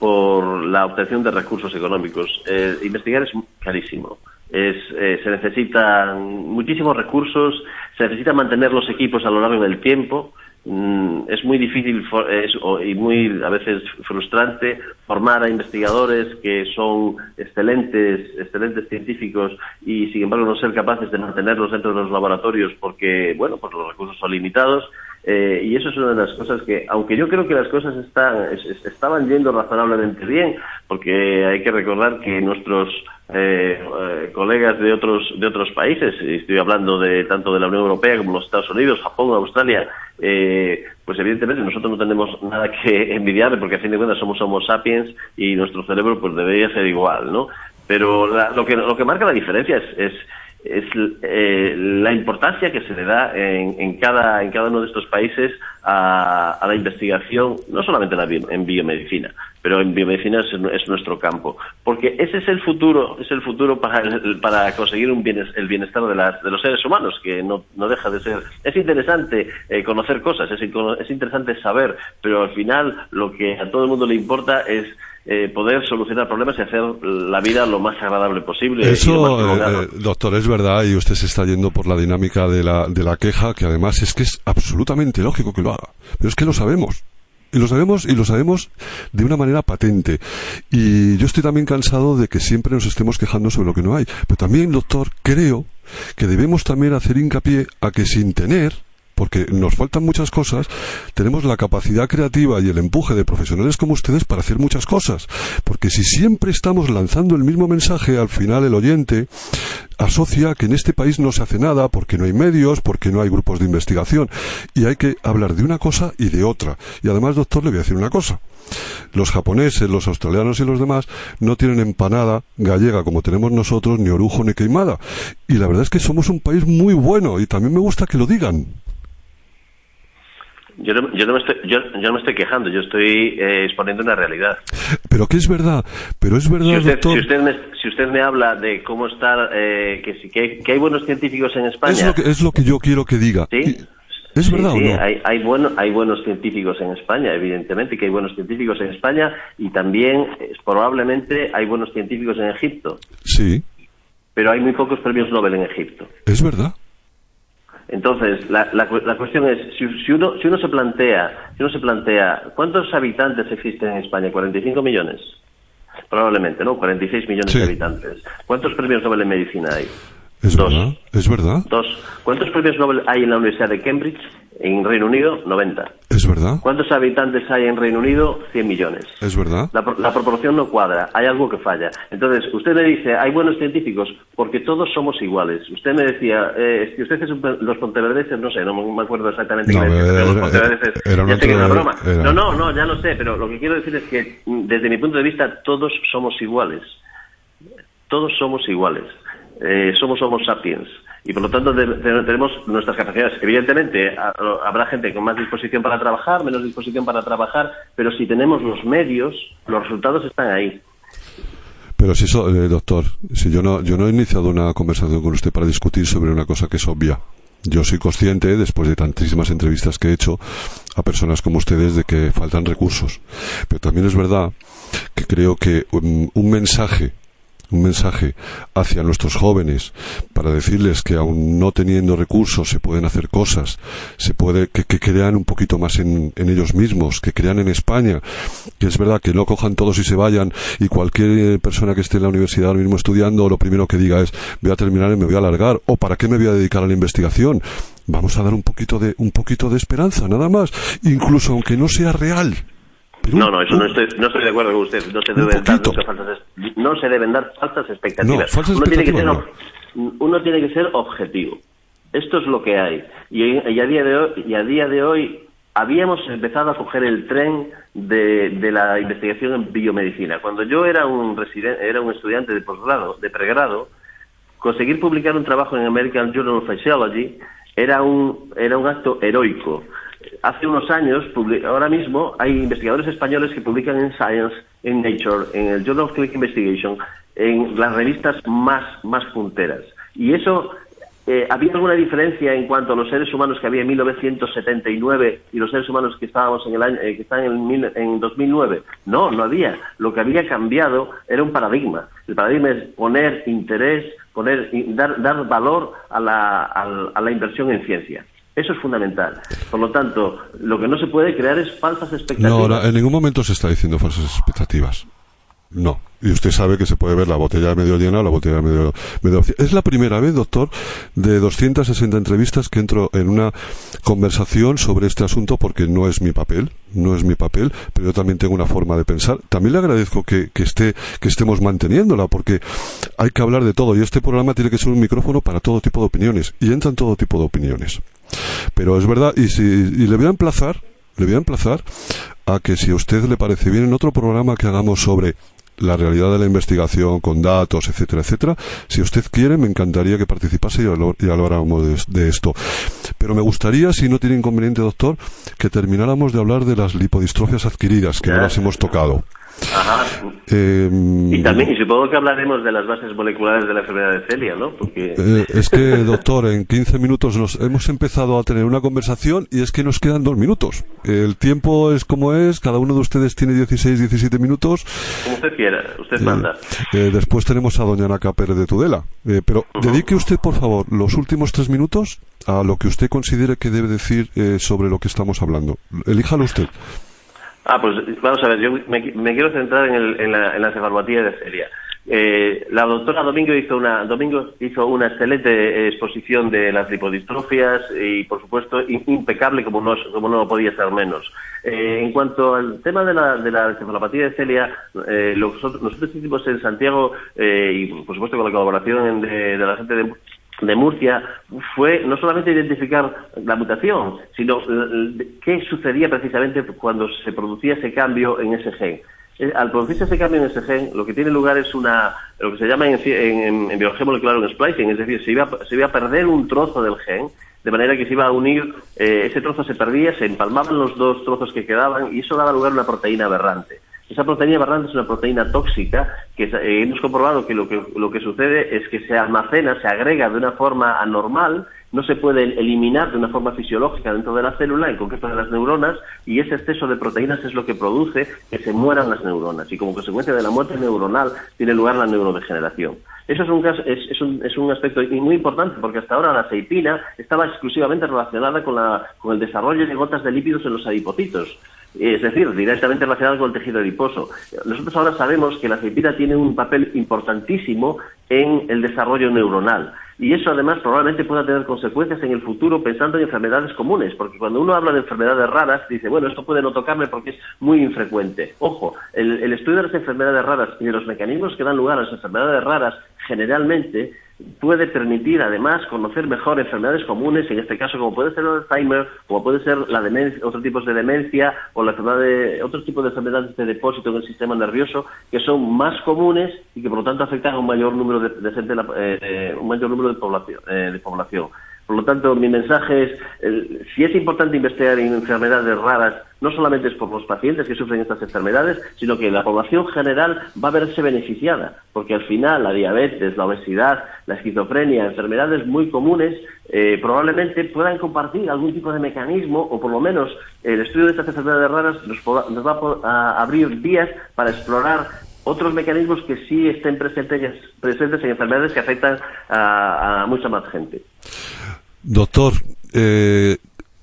por la obtención de recursos económicos. Eh, investigar es carísimo. Es, eh, se necesitan muchísimos recursos, se necesita mantener los equipos a lo largo del tiempo. Mm, es muy difícil for, es, o, y muy a veces frustrante formar a investigadores que son excelentes, excelentes científicos y sin embargo no ser capaces de mantenerlos dentro de los laboratorios porque, bueno, pues los recursos son limitados. Eh, y eso es una de las cosas que, aunque yo creo que las cosas están, es, es, estaban yendo razonablemente bien, porque hay que recordar que nuestros eh, eh, colegas de otros de otros países, y estoy hablando de tanto de la Unión Europea como los Estados Unidos, Japón, Australia, eh, pues evidentemente nosotros no tenemos nada que envidiarle, porque a fin de cuentas somos Homo sapiens y nuestro cerebro pues debería ser igual, ¿no? Pero la, lo que lo que marca la diferencia es, es es eh, la importancia que se le da en, en cada en cada uno de estos países a, a la investigación, no solamente en, la bio, en biomedicina, pero en biomedicina es, es nuestro campo, porque ese es el futuro, es el futuro para para conseguir un bienes, el bienestar de las de los seres humanos, que no no deja de ser. Es interesante eh, conocer cosas, es, es interesante saber, pero al final lo que a todo el mundo le importa es Eh, poder solucionar problemas y hacer la vida lo más agradable posible. Eso, eh, doctor, es verdad, y usted se está yendo por la dinámica de la, de la queja, que además es que es absolutamente lógico que lo haga. Pero es que lo sabemos. Y lo sabemos, y lo sabemos de una manera patente. Y yo estoy también cansado de que siempre nos estemos quejando sobre lo que no hay. Pero también, doctor, creo que debemos también hacer hincapié a que sin tener, porque nos faltan muchas cosas, tenemos la capacidad creativa y el empuje de profesionales como ustedes para hacer muchas cosas. Porque si siempre estamos lanzando el mismo mensaje, al final el oyente asocia que en este país no se hace nada porque no hay medios, porque no hay grupos de investigación. Y hay que hablar de una cosa y de otra. Y además, doctor, le voy a decir una cosa. Los japoneses, los australianos y los demás no tienen empanada gallega como tenemos nosotros, ni orujo ni queimada. Y la verdad es que somos un país muy bueno y también me gusta que lo digan. Yo no, yo, no me estoy, yo, yo no me estoy quejando, yo estoy eh, exponiendo una realidad. Pero que es verdad, pero es verdad, si usted, doctor. Si usted, me, si usted me habla de cómo estar, eh, que, sí, que, hay, que hay buenos científicos en España. Es lo que, es lo que yo quiero que diga. ¿Sí? ¿Es sí, verdad sí, o no? Hay, hay, bueno, hay buenos científicos en España, evidentemente que hay buenos científicos en España y también eh, probablemente hay buenos científicos en Egipto. Sí. Pero hay muy pocos premios Nobel en Egipto. Es verdad. Entonces, la, la, la cuestión es, si, si, uno, si uno se plantea, si uno se plantea, ¿cuántos habitantes existen en España? ¿cuarenta y cinco millones? Probablemente, ¿no? cuarenta y seis millones sí. de habitantes. ¿Cuántos premios Nobel en medicina hay? Es Dos. verdad, es verdad. Dos. ¿Cuántos premios Nobel hay en la Universidad de Cambridge, en Reino Unido? noventa. Es verdad. ¿Cuántos habitantes hay en Reino Unido? cien millones. Es verdad. La, la proporción no cuadra, hay algo que falla. Entonces, usted me dice, hay buenos científicos, porque todos somos iguales. Usted me decía, eh, si usted es un, los pontevedreses, no sé, no me acuerdo exactamente no, qué era, pero los era, pontevedreses, era ya sé que es una broma. Era... No, no, no, ya lo sé, pero lo que quiero decir es que, desde mi punto de vista, todos somos iguales. Todos somos iguales. Eh, somos Homo sapiens. Y por lo tanto de, de, tenemos nuestras capacidades. Evidentemente a, a, habrá gente con más disposición para trabajar, menos disposición para trabajar, pero si tenemos los medios, los resultados están ahí. Pero si eso, eh, doctor, si yo no, yo no he iniciado una conversación con usted para discutir sobre una cosa que es obvia. Yo soy consciente, después de tantísimas entrevistas que he hecho a personas como ustedes, de que faltan recursos. Pero también es verdad que creo que un, un mensaje un mensaje hacia nuestros jóvenes para decirles que aun no teniendo recursos se pueden hacer cosas, se puede que, que crean un poquito más en, en ellos mismos, que crean en España, que es verdad que no cojan todos y se vayan y cualquier persona que esté en la universidad ahora mismo estudiando lo primero que diga es voy a terminar y me voy a alargar, o ¿para qué me voy a dedicar a la investigación? Vamos a dar un poquito de un poquito de esperanza, nada más, incluso aunque no sea real. Pero no, no, eso no estoy, no estoy de acuerdo con usted. No se deben dar, falsas, no se deben dar falsas expectativas. No, falsas uno expectativas tiene que ser, no. uno tiene que ser objetivo. Esto es lo que hay. Y, y, a, día de hoy, y a día de hoy habíamos empezado a coger el tren de, de la investigación en biomedicina. Cuando yo era un residente, era un estudiante de posgrado, de pregrado, conseguir publicar un trabajo en American Journal of Physiology era un, era un acto heroico. Hace unos años, ahora mismo, hay investigadores españoles que publican en Science, en Nature, en el Journal of Clinical Investigation, en las revistas más, más punteras. Y eso... Eh, ¿Había alguna diferencia en cuanto a los seres humanos que había en mil novecientos setenta y nueve y los seres humanos que estábamos en el año, eh, que están en, mil, en dos mil nueve? No, no había. Lo que había cambiado era un paradigma. El paradigma es poner interés, poner, dar, dar valor a la, a, a la inversión en ciencia. Eso es fundamental. Por lo tanto, lo que no se puede crear es falsas expectativas. No, en ningún momento se está diciendo falsas expectativas. No, y usted sabe que se puede ver la botella medio llena o la botella medio, medio vacía. Es la primera vez, doctor, de doscientas sesenta entrevistas que entro en una conversación sobre este asunto, porque no es mi papel, no es mi papel, pero yo también tengo una forma de pensar. También le agradezco que, que, esté, que estemos manteniéndola, porque hay que hablar de todo, y este programa tiene que ser un micrófono para todo tipo de opiniones, y entran todo tipo de opiniones. Pero es verdad, y, si, y le voy a emplazar, le voy a emplazar a que, si a usted le parece bien, en otro programa que hagamos sobre la realidad de la investigación con datos, etcétera, etcétera, si usted quiere, me encantaría que participase y habláramos de, de esto. Pero me gustaría, si no tiene inconveniente, doctor, que termináramos de hablar de las lipodistrofias adquiridas, que no las hemos tocado. Ajá. Eh, y también, y supongo que hablaremos de las bases moleculares de la enfermedad de Celia, ¿no? Porque... Eh, es que, doctor, en quince minutos nos hemos empezado a tener una conversación y es que nos quedan dos minutos. El tiempo es como es, cada uno de ustedes tiene dieciséis, diecisiete minutos. Como usted quiera, usted eh, manda. Eh, después tenemos a doña Naca Pérez de Tudela. Eh, pero uh-huh. dedique usted, por favor, los últimos tres minutos a lo que usted considere que debe decir eh, sobre lo que estamos hablando. Elíjalo usted. Ah, pues vamos a ver, yo me, me quiero centrar en, el, en, la, en la encefalopatía de Celia. Eh, la doctora Domingo hizo una Domingo hizo una excelente exposición de las lipodistrofias y, por supuesto, impecable, como no, como no podía ser menos. Eh, en cuanto al tema de la, de la encefalopatía de Celia, eh, lo, nosotros hicimos en Santiago, eh, y por supuesto con la colaboración de, de la gente de de Murcia, fue no solamente identificar la mutación, sino qué sucedía precisamente cuando se producía ese cambio en ese gen. Al producirse ese cambio en ese gen, lo que tiene lugar es una, lo que se llama en, en, en biología molecular un splicing, es decir, se iba, se iba a perder un trozo del gen, de manera que se iba a unir, eh, ese trozo se perdía, se empalmaban los dos trozos que quedaban, y eso daba lugar a una proteína aberrante. Esa proteína aberrante es una proteína tóxica que eh, hemos comprobado que lo que lo que sucede es que se almacena, se agrega de una forma anormal, no se puede eliminar de una forma fisiológica dentro de la célula, en concreto de las neuronas, y ese exceso de proteínas es lo que produce que se mueran las neuronas, y como consecuencia de la muerte neuronal tiene lugar la neurodegeneración. Eso es un, caso, es, es, un, es un aspecto muy importante, porque hasta ahora la ceipina estaba exclusivamente relacionada con, la, con el desarrollo de gotas de lípidos en los adipocitos, es decir, directamente relacionado con el tejido adiposo. Nosotros ahora sabemos que la ceipina tiene un papel importantísimo en el desarrollo neuronal, y eso además probablemente pueda tener consecuencias en el futuro pensando en enfermedades comunes, porque cuando uno habla de enfermedades raras dice, bueno, esto puede no tocarme porque es muy infrecuente. Ojo, el, el estudio de las enfermedades raras y de los mecanismos que dan lugar a las enfermedades raras generalmente puede permitir además conocer mejor enfermedades comunes, en este caso como puede ser el Alzheimer, como puede ser la demencia, otros tipos de demencia o la enfermedad de otros tipos de enfermedades de depósito en el sistema nervioso, que son más comunes y que por lo tanto afectan a un mayor número de, de gente, eh, un mayor número de población, eh, de población. Por lo tanto, mi mensaje es, eh, si es importante investigar en enfermedades raras, no solamente es por los pacientes que sufren estas enfermedades, sino que la población general va a verse beneficiada, porque al final la diabetes, la obesidad, la esquizofrenia, enfermedades muy comunes, eh, probablemente puedan compartir algún tipo de mecanismo, o por lo menos el estudio de estas enfermedades raras nos, poda, nos va a abrir vías para explorar otros mecanismos que sí estén presentes, presentes en enfermedades que afectan a, a mucha más gente. Doctor, eh,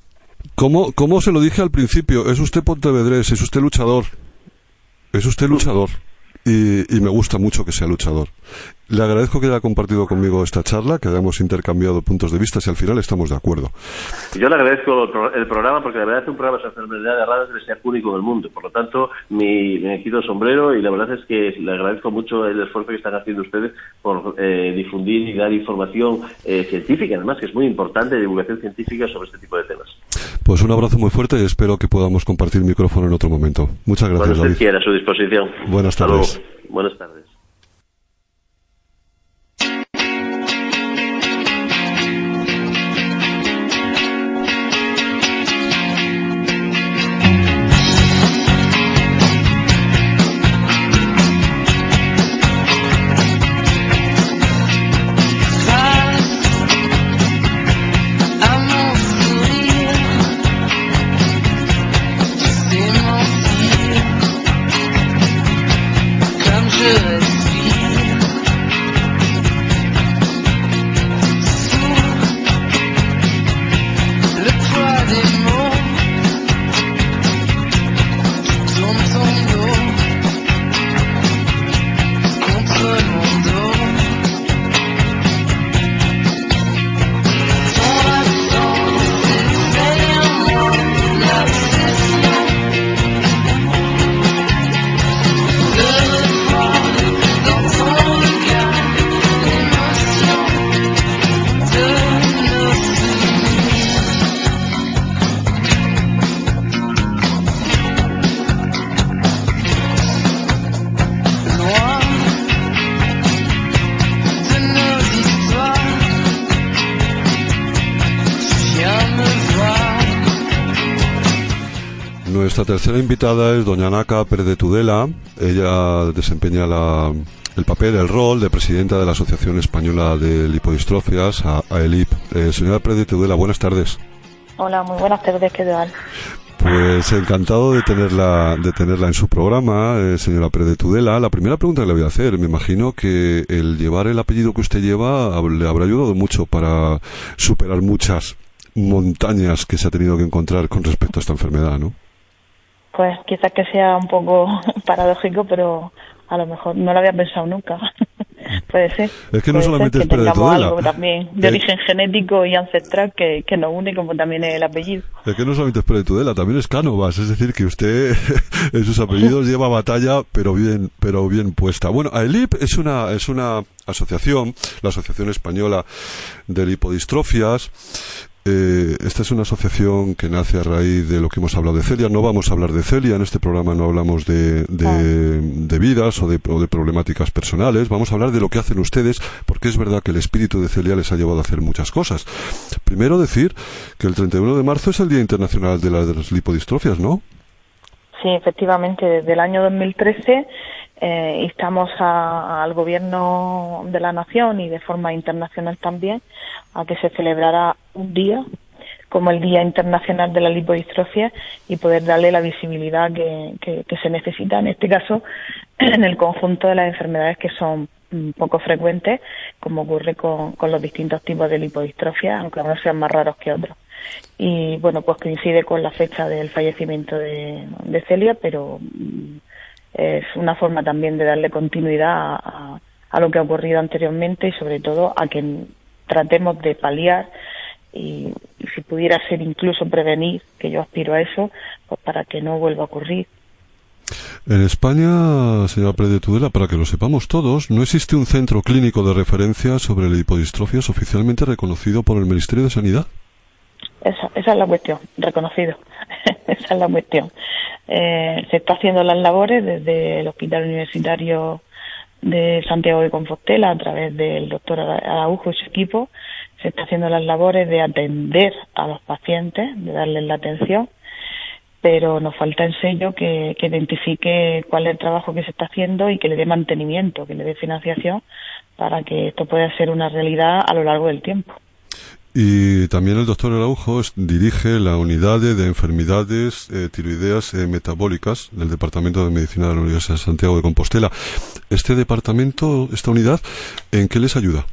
¿cómo, ¿cómo se lo dije al principio? Es usted pontevedrés, es usted luchador, es usted luchador. y, y me gusta mucho que sea luchador. Le agradezco que haya compartido conmigo esta charla, que hayamos intercambiado puntos de vista y al final estamos de acuerdo. Yo le agradezco el, pro el programa porque la verdad es un programa sobre enfermedades raras debe ser único en el mundo. Por lo tanto, mi, me quito el sombrero y la verdad es que le agradezco mucho el esfuerzo que están haciendo ustedes por eh, difundir y dar información eh, científica, además que es muy importante, divulgación científica sobre este tipo de temas. Pues un abrazo muy fuerte y espero que podamos compartir micrófono en otro momento. Muchas gracias, Cuando usted David. quiera, a su disposición. Buenas Hasta tardes. luego. Buenas tardes. Nuestra tercera invitada es doña Naka Pérez de Tudela. Ella desempeña la, el papel, el rol de presidenta de la Asociación Española de Lipodistrofias, a, a ELIP. Eh, señora Pérez de Tudela, buenas tardes. Hola, muy buenas tardes, ¿qué tal? Pues encantado de tenerla, de tenerla en su programa, eh, señora Pérez de Tudela. La primera pregunta que le voy a hacer, me imagino que el llevar el apellido que usted lleva le habrá ayudado mucho para superar muchas montañas que se ha tenido que encontrar con respecto a esta enfermedad, ¿no? Pues quizás que sea un poco paradójico, pero a lo mejor no lo había pensado nunca. Puede ser. Es que no Puede solamente ser es que Pérez de tengamos Tudela. algo también de Eh, origen genético y ancestral que, que nos une, como también es el apellido. Es que no solamente es Pérez de Tudela, también es Cánovas, es decir, que usted en sus apellidos lleva batalla, pero bien, pero bien puesta. Bueno, AELIP es una, es una asociación, la Asociación Española de Lipodistrofias. Eh, esta es una asociación que nace a raíz de lo que hemos hablado de Celia. No vamos a hablar de Celia, en este programa no hablamos de, de, de vidas o de, o de problemáticas personales. Vamos a hablar de lo que hacen ustedes, porque es verdad que el espíritu de Celia les ha llevado a hacer muchas cosas. Primero decir que el treinta y uno de marzo es el Día Internacional de las Lipodistrofias, ¿no? Sí, efectivamente, desde el año dos mil trece eh, instamos a, al Gobierno de la Nación y de forma internacional también a que se celebrara un día como el Día Internacional de la Lipodistrofia y poder darle la visibilidad que, que, que se necesita, en este caso, en el conjunto de las enfermedades que son mm, poco frecuentes, como ocurre con, con los distintos tipos de lipodistrofia, aunque unos sean más raros que otros. Y bueno, pues coincide con la fecha del fallecimiento de, de Celia, pero mm, es una forma también de darle continuidad a, a, a lo que ha ocurrido anteriormente y sobre todo a que tratemos de paliar y, y si pudiera ser incluso prevenir, que yo aspiro a eso, pues para que no vuelva a ocurrir. En España, señora Pérez de Tudela, para que lo sepamos todos, no existe un centro clínico de referencia sobre lipodistrofias oficialmente reconocido por el Ministerio de Sanidad. Esa, esa es la cuestión, reconocido. Esa es la cuestión. Eh, se está haciendo las labores desde el Hospital Universitario de Santiago de Compostela a través del doctor Araujo y su equipo. Se está haciendo las labores de atender a los pacientes, de darles la atención, pero nos falta el sello que, que identifique cuál es el trabajo que se está haciendo y que le dé mantenimiento, que le dé financiación para que esto pueda ser una realidad a lo largo del tiempo. Y también el doctor Araujo es, dirige la unidad de enfermedades eh, tiroideas eh, metabólicas del Departamento de Medicina de la Universidad de Santiago de Compostela. Este departamento, esta unidad, ¿en qué les ayuda?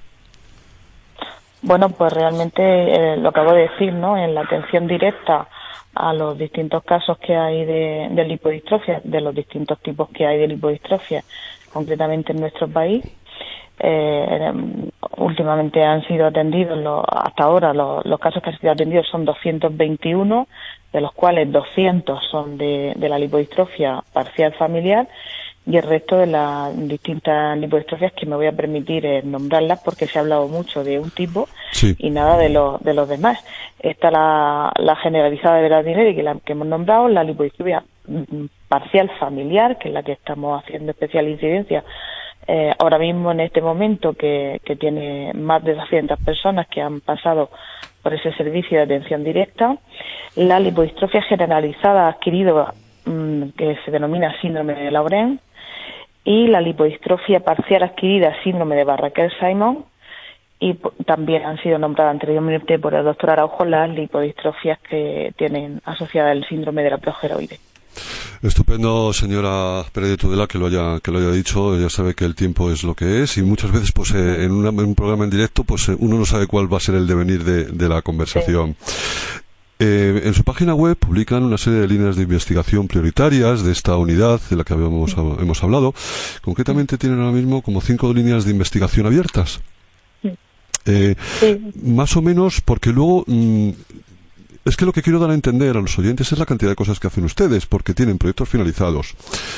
Bueno, pues realmente eh, lo acabo de decir, ¿no? En la atención directa a los distintos casos que hay de, de lipodistrofia, de los distintos tipos que hay de lipodistrofia, concretamente en nuestro país. Eh, últimamente han sido atendidos, los, hasta ahora los, los casos que han sido atendidos son doscientos veintiuno, de los cuales doscientos son de, de la lipodistrofia parcial familiar, y el resto de las distintas lipodistrofias que me voy a permitir eh, nombrarlas, porque se ha hablado mucho de un tipo sí. y nada de los de los demás. Está la, la generalizada de Berardinelli, que la que hemos nombrado, la lipodistrofia parcial familiar, que es la que estamos haciendo especial incidencia Eh, ahora mismo, en este momento, que, que tiene más de doscientas personas que han pasado por ese servicio de atención directa. La lipodistrofia generalizada adquirida, mmm, que se denomina síndrome de Laurent, y la lipodistrofia parcial adquirida, síndrome de Barraquer-Simon, y también han sido nombradas anteriormente por el doctor Araujo las lipodistrofias que tienen asociada el síndrome de la progeroide. Estupendo, señora Pérez de Tudela, que lo haya que lo haya dicho. Ya sabe que el tiempo es lo que es, y muchas veces pues eh, en, una, en un programa en directo pues eh, uno no sabe cuál va a ser el devenir de, de la conversación. Sí. Eh, en su página web publican una serie de líneas de investigación prioritarias de esta unidad de la que habíamos, sí. hemos hablado. Concretamente tienen ahora mismo como cinco líneas de investigación abiertas. Sí. Eh, sí. Más o menos, porque luego... Mmm, es que lo que quiero dar a entender a los oyentes es la cantidad de cosas que hacen ustedes, porque tienen proyectos finalizados,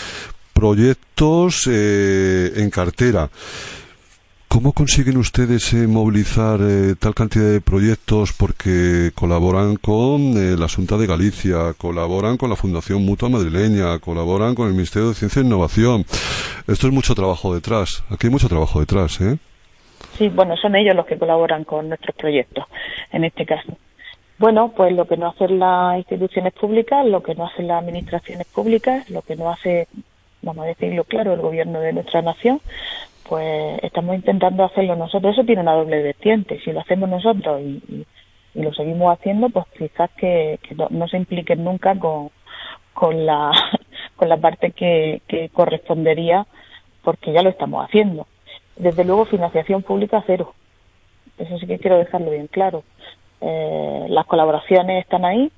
proyectos eh, en cartera. ¿Cómo consiguen ustedes eh, movilizar eh, tal cantidad de proyectos? Porque colaboran con eh, la Xunta de Galicia, colaboran con la Fundación Mutua Madrileña, colaboran con el Ministerio de Ciencia e Innovación. Esto es mucho trabajo detrás. Aquí hay mucho trabajo detrás, ¿eh? Sí, bueno, son ellos los que colaboran con nuestros proyectos, en este caso. Bueno, pues lo que no hacen las instituciones públicas, lo que no hacen las administraciones públicas, lo que no hace, vamos a decirlo claro, el gobierno de nuestra nación, pues estamos intentando hacerlo nosotros. Eso tiene una doble vertiente. Si lo hacemos nosotros y, y, y lo seguimos haciendo, pues quizás que, que no, no se impliquen nunca con, con la con la parte que, que correspondería, porque ya lo estamos haciendo. Desde luego, financiación pública cero. Eso sí que quiero dejarlo bien claro. Eh, las colaboraciones están ahí,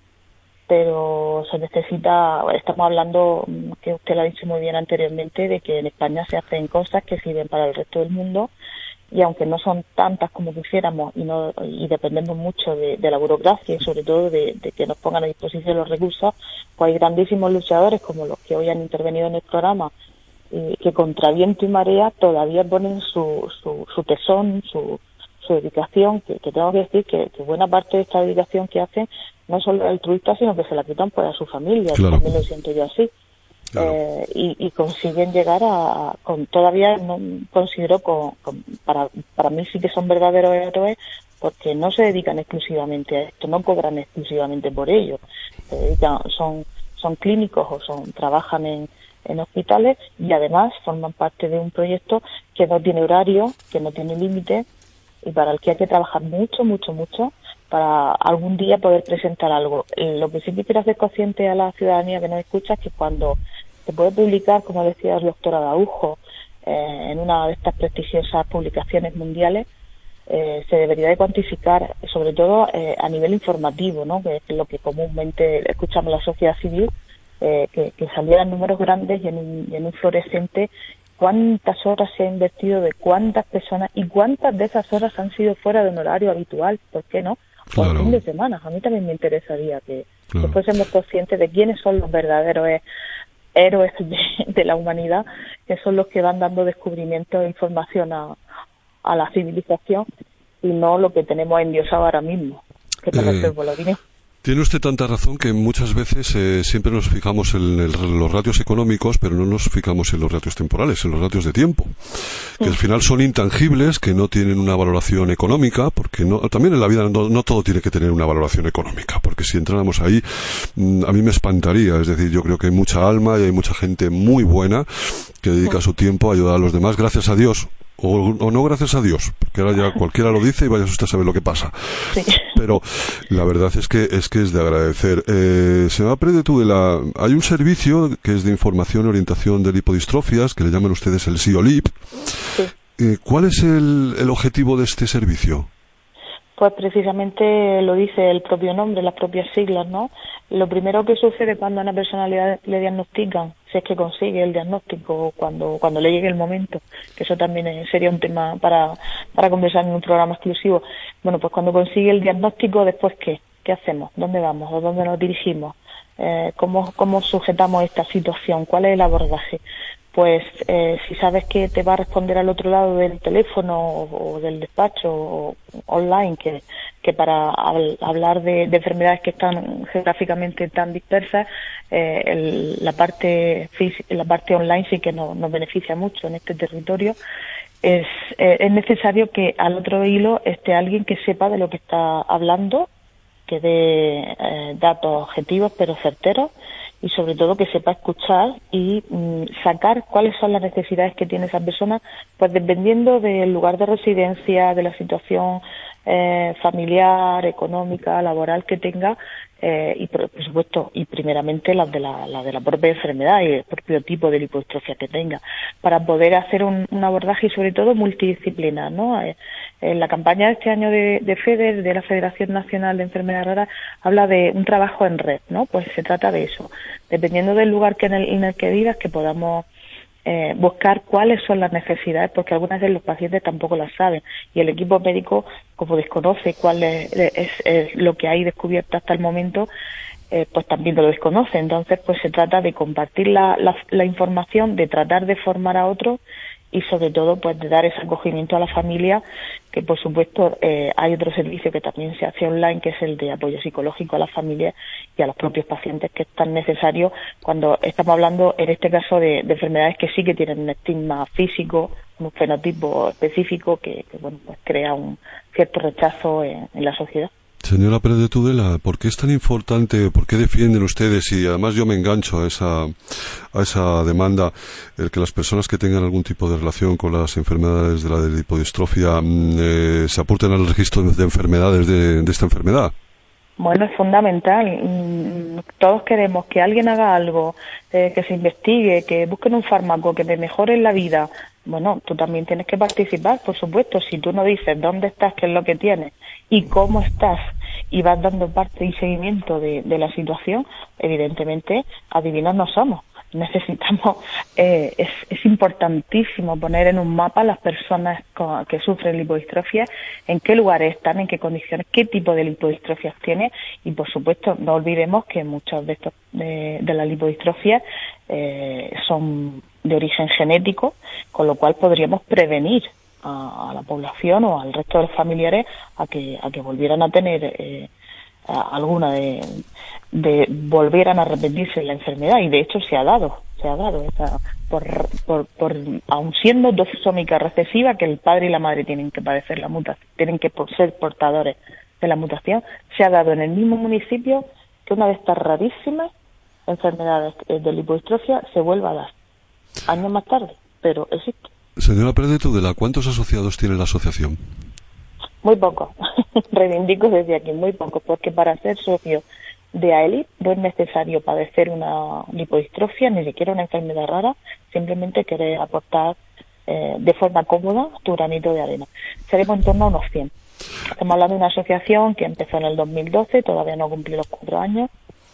pero se necesita, estamos hablando, que usted lo ha dicho muy bien anteriormente, de que en España se hacen cosas que sirven para el resto del mundo, y aunque no son tantas como quisiéramos y no y dependemos mucho de, de la burocracia y sobre todo de, de que nos pongan a disposición los recursos, pues hay grandísimos luchadores como los que hoy han intervenido en el programa, eh, que contra viento y marea todavía ponen su, su, su tesón, su su dedicación, que, que tengo que decir que, que buena parte de esta dedicación que hacen no solo es altruista, sino que se la quitan pues a su familia. Claro. También lo siento yo así. Claro. Eh, y, y consiguen llegar a, con todavía no considero con, con, para para mí sí que son verdaderos héroes, porque no se dedican exclusivamente a esto, no cobran exclusivamente por ello. Se dedican, son son clínicos o son trabajan en en hospitales, y además forman parte de un proyecto que no tiene horario, que no tiene límite, y para el que hay que trabajar mucho, mucho, mucho para algún día poder presentar algo. Lo que sí que quiero hacer consciente a la ciudadanía que nos escucha es que cuando se puede publicar, como decía el doctor Araujo, eh, en una de estas prestigiosas publicaciones mundiales, eh, se debería de cuantificar, sobre todo eh, a nivel informativo, ¿no?, que es lo que comúnmente escuchamos en la sociedad civil, eh, que, que salieran números grandes y en un, y en un fluorescente cuántas horas se ha invertido, de cuántas personas y cuántas de esas horas han sido fuera de un horario habitual. ¿Por qué no? Por claro. fin de semana. A mí también me interesaría que, claro. que fuésemos conscientes de quiénes son los verdaderos héroes de, de la humanidad, que son los que van dando descubrimientos e información a, a la civilización, y no lo que tenemos endiosado ahora mismo, que me eh... por la opinión. Tiene usted tanta razón que muchas veces eh, siempre nos fijamos en el, los ratios económicos, pero no nos fijamos en los ratios temporales, en los ratios de tiempo, que al final son intangibles, que no tienen una valoración económica, porque no, también en la vida no, no todo tiene que tener una valoración económica, porque si entráramos ahí, mmm, a mí me espantaría. Es decir, yo creo que hay mucha alma y hay mucha gente muy buena que dedica su tiempo a ayudar a los demás, gracias a Dios. O, o no gracias a Dios, porque ahora ya cualquiera lo dice y vaya usted a saber lo que pasa. Sí. Pero la verdad es que es que es de agradecer. Eh, señora Pérez de Tudela, hay un servicio que es de información y orientación de lipodistrofias, que le llaman ustedes el SIOLIP. Sí. Eh, ¿Cuál es el, el objetivo de este servicio? Pues precisamente lo dice el propio nombre, las propias siglas, ¿no? Lo primero que sucede cuando a una persona le, le diagnostican si es que consigue el diagnóstico cuando cuando le llegue el momento, que eso también es, sería un tema para, para conversar en un programa exclusivo. Bueno, pues cuando consigue el diagnóstico, ¿después qué? ¿Qué hacemos? ¿Dónde vamos? ¿A dónde nos dirigimos? Eh, ¿cómo, ¿Cómo sujetamos esta situación? ¿Cuál es el abordaje? Pues eh, si sabes que te va a responder al otro lado del teléfono o, o del despacho o online, que, que para habl- hablar de, de enfermedades que están geográficamente tan dispersas, eh, el, la parte fisi- la parte online sí que no, nos beneficia mucho en este territorio. Es, eh, es necesario que al otro hilo esté alguien que sepa de lo que está hablando, que dé eh, datos objetivos pero certeros, y sobre todo que sepa escuchar y mm, sacar cuáles son las necesidades que tiene esa persona, pues dependiendo del lugar de residencia, de la situación eh, familiar, económica, laboral que tenga, eh, y por, por supuesto, y primeramente las de la, la de la propia enfermedad y el propio tipo de lipodistrofia que tenga, para poder hacer un, un abordaje y sobre todo multidisciplinar, ¿no? Eh, en la campaña de este año de, de FEDER, de la Federación Nacional de Enfermedades Raras, habla de un trabajo en red, ¿no? Pues se trata de eso, dependiendo del lugar que en el, en el que vivas, que podamos eh, buscar cuáles son las necesidades, porque algunas veces los pacientes tampoco las saben, y el equipo médico, como desconoce cuál es, es, es lo que hay descubierto hasta el momento, eh, pues también lo desconoce. Entonces, pues se trata de compartir la, la, la información, de tratar de formar a otros, y sobre todo pues de dar ese acogimiento a la familia, que por supuesto eh, hay otro servicio que también se hace online, que es el de apoyo psicológico a las familias y a los propios pacientes, que es tan necesario cuando estamos hablando en este caso de, de enfermedades que sí que tienen un estigma físico, un fenotipo específico que, que bueno, pues crea un cierto rechazo en, en la sociedad. Señora Pérez de Tudela, ¿por qué es tan importante, por qué defienden ustedes, y además yo me engancho a esa, a esa demanda, el que las personas que tengan algún tipo de relación con las enfermedades de la lipodistrofia eh, se apunten al registro de enfermedades de, de esta enfermedad? Bueno, es fundamental. Todos queremos que alguien haga algo, eh, que se investigue, que busquen un fármaco, que te mejore la vida. Bueno, tú también tienes que participar, por supuesto. Si tú no dices dónde estás, qué es lo que tienes y cómo estás, y vas dando parte y seguimiento de, de la situación, evidentemente adivinos no somos. Necesitamos, eh, es, es importantísimo poner en un mapa las personas con, que sufren lipodistrofia, en qué lugares están, en qué condiciones, qué tipo de lipodistrofias tiene, y por supuesto no olvidemos que muchos de estos de, de las lipodistrofias eh, son de origen genético, con lo cual podríamos prevenir a, a la población o al resto de los familiares a que a que volvieran a tener eh, a, alguna de, de volvieran a repetirse la enfermedad, y de hecho se ha dado se ha dado esa, por, por, por aun siendo dosómica recesiva, que el padre y la madre tienen que padecer la mutación, tienen que por ser portadores de la mutación, se ha dado en el mismo municipio que una de estas rarísimas enfermedades de lipodistrofia se vuelva a dar años más tarde, pero existe. Señora Pérez de Tudela, ¿cuántos asociados tiene la asociación? Muy pocos. Reivindico desde aquí, muy pocos, porque para ser socio de A E L I no es necesario padecer una lipodistrofia, ni siquiera una enfermedad rara, simplemente querer aportar eh, de forma cómoda tu granito de arena. Seremos en torno a unos cien. Estamos hablando de una asociación que empezó en el dos mil doce, todavía no cumplió los cuatro años,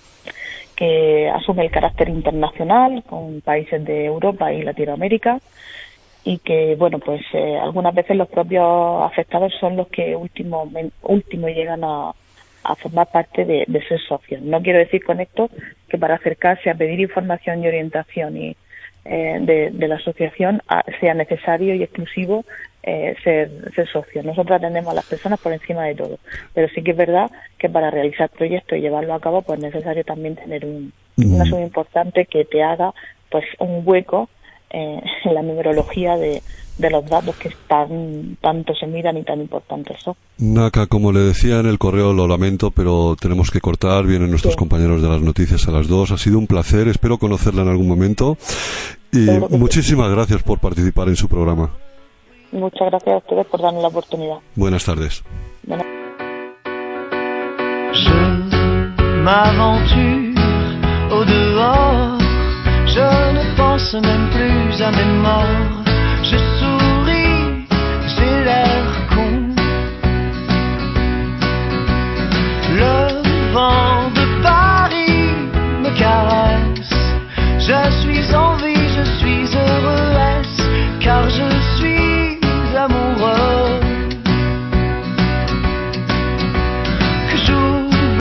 que asume el carácter internacional con países de Europa y Latinoamérica, y que, bueno, pues eh, algunas veces los propios afectados son los que último, último llegan a, a formar parte de, de ser socios. No quiero decir con esto que para acercarse a pedir información y orientación y eh, de, de la asociación a, sea necesario y exclusivo eh, ser, ser socio. Nosotros atendemos a las personas por encima de todo, pero sí que es verdad que para realizar proyectos y llevarlo a cabo pues es necesario también tener un, mm. una suma importante que te haga pues un hueco eh, en la numerología de, de los datos que tan tanto se miran y tan importantes son. Naka, como le decía en el correo, lo lamento, pero tenemos que cortar. Vienen nuestros sí. compañeros de las noticias a las dos. Ha sido un placer, espero conocerla en algún momento. Y muchísimas gracias por participar en su programa. Muchas gracias a ustedes por darnos la oportunidad. Buenas tardes. Buenas. Je m'aventure au dehors, je ne pense même plus à mes morts.